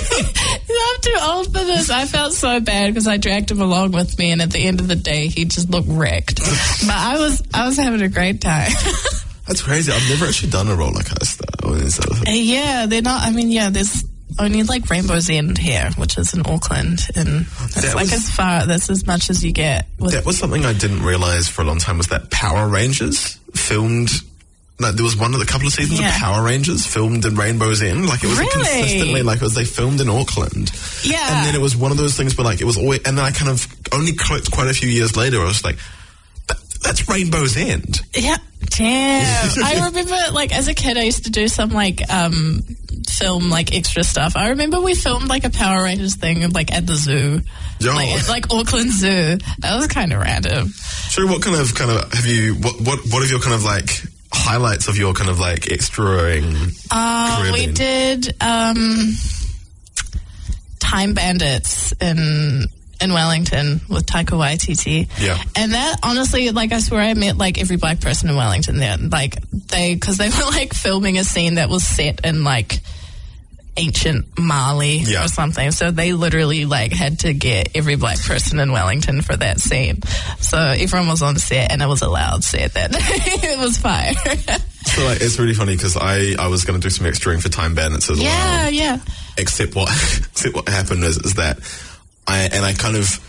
I'm too old for this. I felt so bad because I dragged him along with me, and at the end of the day, he just looked wrecked. But I was I was having a great time. That's crazy. I've never actually done a roller coaster. Yeah, they're not. I mean, yeah, there's only like Rainbow's End here, which is in Auckland, and that's That like was- as far. That's as much as you get. With, That was something I didn't realize for a long time, was that Power Rangers filmed. Like, there was one of the couple of seasons Yeah. of Power Rangers filmed in Rainbow's End. Like, it was Really? consistently, like, it was, they filmed in Auckland. Yeah. And then it was one of those things where, like, it was always, and then I kind of only clicked quite a few years later. I was like, that, that's Rainbow's End. Yeah, damn. I remember, like, as a kid, I used to do some, like, um, film, like, extra stuff. I remember we filmed, like, a Power Rangers thing, like, at the zoo. Yo. Like, at, like, Auckland Zoo. That was kind of random. So what kind of, kind of, have you, what, what, what have your kind of, like, highlights of your kind of, like, extraing Uh, career we then? did, um, Time Bandits in... in Wellington with Taika Waititi. Yeah. And that, honestly, like, I swear I met, like, every black person in Wellington there. Like, they, because they were, like, filming a scene that was set in, like, ancient Mali Yeah. or something. So they literally, like, had to get every black person in Wellington for that scene. So everyone was on set, and it was a loud set that it was fire. So, like, it's really funny because I, I was going to do some extraing for Time Bandits as yeah, well. yeah. Except what, except what happened is, is that I, and I kind of,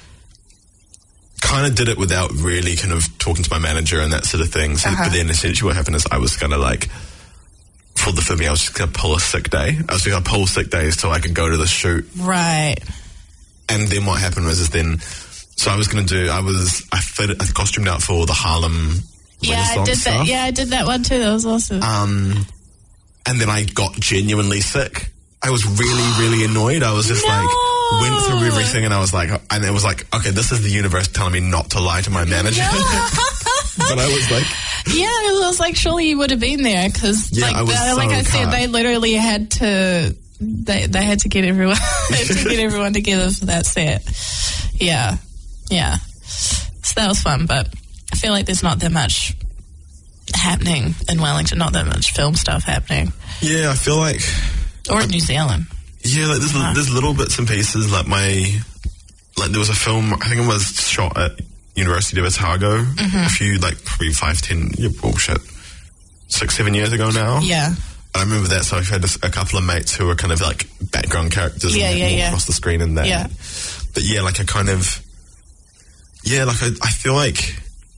kind of did it without really kind of talking to my manager and that sort of thing. So, Uh-huh. but then essentially what happened is I was going to, like, for the filming, I was just going to pull a sick day. I was going to pull sick days so I could go to the shoot. Right. And then what happened was, is then, so I was going to do, I was, I fit, I costumed out for the Harlem Yeah, I Renaissance did stuff. that. Yeah, I did that one too. That was awesome. Um, and then I got genuinely sick. I was really, really annoyed. I was just No. like, went through everything, and I was like, and it was like, okay, this is the universe telling me not to lie to my manager. But I was like, yeah, it was like, surely you would have been there because, Yeah, like, I was the- like so I said, cut. they literally had to. They they had to get everyone they had to get everyone together for that set. Yeah, yeah. So that was fun, but I feel like there's not that much happening in Wellington. Not that much film stuff happening, yeah, I feel like, or in New Zealand. yeah, like there's, Huh. there's little bits and pieces. Like my, like there was a film, I think it was shot at University of Otago. Mm-hmm. A few, like probably five, ten, yeah, bullshit. six, seven years ago now. Yeah. I remember that, so I've had a, a couple of mates who are kind of like background characters Yeah, and yeah, walk yeah. across the screen and that. Yeah. But yeah, like I kind of, yeah, like I, I feel like,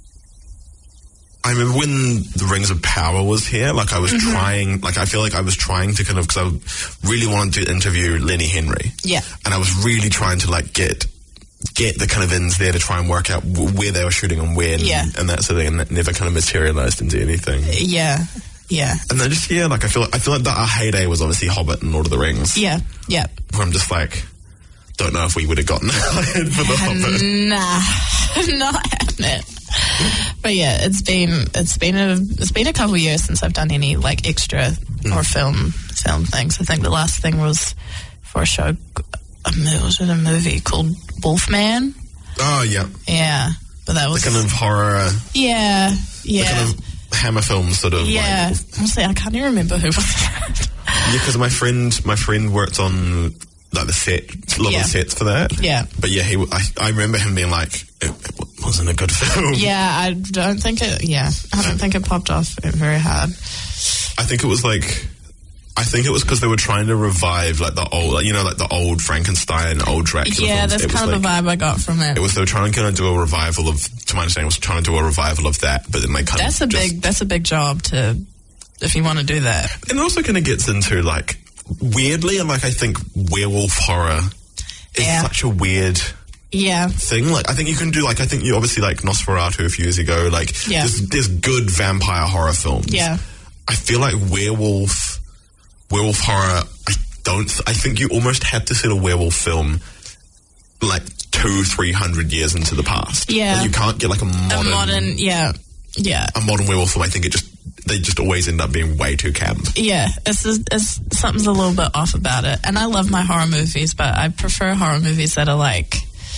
I remember when the Rings of Power was here, like I was Mm-hmm. trying, like I feel like I was trying to kind of, because I really wanted to interview Lenny Henry. Yeah. And I was really trying to like get, get the kind of ins there to try and work out w- where they were shooting and when Yeah. and that sort of thing, and that never kind of materialized into anything. Yeah. Yeah. And then just, yeah, like I feel like, I feel like that our heyday was obviously Hobbit and Lord of the Rings. Yeah. Yeah. Where I'm just like, don't know if we would have gotten hired for the Hobbit. Nah, not happening. But yeah, it's been it's been a it's been a couple of years since I've done any like extra Mm. or film film things. I think the last thing was for a show. A, mo- was it a movie called Wolfman? Oh, yeah. Yeah, but that The was kind of horror, yeah, yeah, the kind of Hammer film sort of yeah. like. Honestly, I can't even remember who was that. Yeah, because my friend, my friend worked on like the set, a lot Yeah. of the sets for that. Yeah. But yeah, he, I, I remember him being like, it, it wasn't a good film. Yeah, I don't think it. Yeah, I don't think it popped off very hard. I think it was like, I think it was because they were trying to revive like the old, like, you know, like the old Frankenstein, old Dracula Yeah, films. that's It was kind of like- the vibe I got from it. It was they were trying to kind of do a revival of, to my understanding, was trying to do a revival of that, but then they kind That's of a just, big. That's a big job to, if you want to do that. and it also kind of gets into like weirdly, and like I think werewolf horror is Yeah. such a weird Yeah, thing. Like I think you can do like I think you obviously like Nosferatu a few years ago. Like Yeah. there's, there's good vampire horror films. yeah, I feel like werewolf werewolf horror. I don't. I think you almost have to set a werewolf film like two, three hundred years into the past. Yeah. Like, you can't get like a a modern, modern. Yeah, yeah, a modern werewolf film. I think it just they just always end up being way too camp. yeah. It's, just, it's something's a little bit off about it. And I love my horror movies, but I prefer horror movies that are like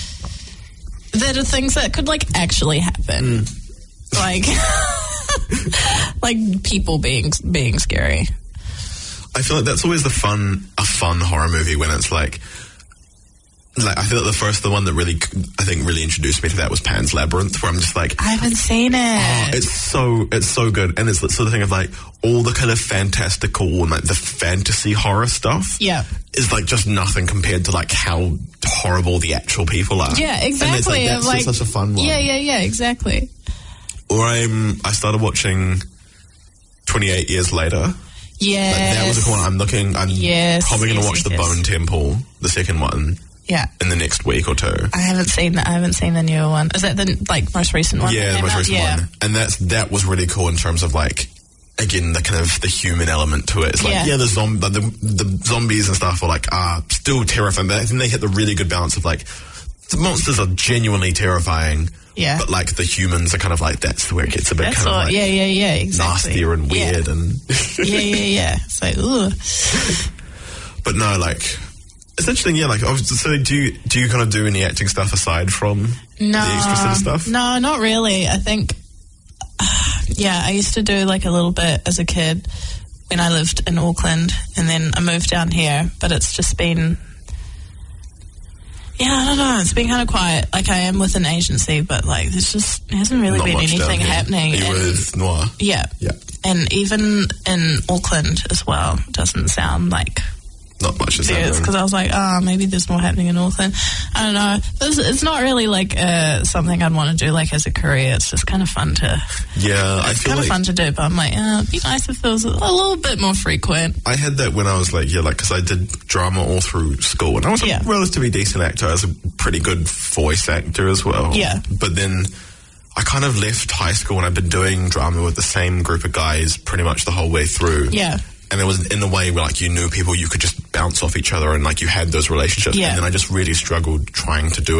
that are things that could like actually happen, like like people being being scary. I feel like that's always the fun, a fun horror movie when it's like, like I feel like the first, the one that really, I think really introduced me to that was Pan's Labyrinth, where I'm just like, I haven't seen it. oh, it's so, it's so good. And it's the sort of thing of like, all the kind of fantastical and like the fantasy horror stuff Yeah. is like just nothing compared to like how horrible the actual people are. Yeah, And it's exactly. like, that's Like- just such a fun one. Yeah, yeah, yeah, exactly. Or I'm, I started watching twenty-eight Years Later. Yeah. Like, that was a cool one. I'm looking, I'm Yes, probably going to yes, watch yes, The yes. Bone Temple, the second one, Yeah. in the next week or two. I haven't seen that. I haven't seen the newer one. Is that the like most recent one? that Yeah, the came most out? recent yeah. one. And that's that was really cool in terms of like, again, the kind of the human element to it. It's like, Yeah. yeah, the, zom- the, the zombies and stuff are like, are still terrifying, but I think they hit the really good balance of like, the monsters are genuinely terrifying, Yeah. but like the humans are kind of like, that's where it gets a bit That's kind all. of like yeah, yeah, yeah. Exactly. nastier and Yeah. weird and... yeah, yeah, yeah. It's like, ugh. But no, like, it's interesting, yeah, like, obviously, so do you, do you kind of do any acting stuff aside from No, the extra sort of stuff? no, not really. I think, yeah, I used to do like a little bit as a kid when I lived in Auckland, and then I moved down here. But it's just been, yeah, I don't know. It's been kind of quiet. Like I am with an agency, but like there's just there hasn't really Not been much down anything here. happening. Are you And- with Noir? yeah, Yeah. and even in Auckland as well, doesn't sound like Not much is there's, happening. because I was like, oh, maybe there's more happening in Auckland. I don't know. It's, it's not really like uh, something I'd want to do like as a career. It's just kind of fun to. Yeah, I It's feel kind like... of fun to do, but I'm like, uh, it'd be nice if it was a little bit more frequent. I had that when I was like, yeah, like, because I did drama all through school, and I was a Yeah. relatively decent actor. I was a pretty good voice actor as well. Yeah. But then I kind of left high school, and I've been doing drama with the same group of guys pretty much the whole way through. Yeah. And it was in a way where, like, you knew people, you could just bounce off each other, and, like, you had those relationships. Yeah. And then I just really struggled trying to do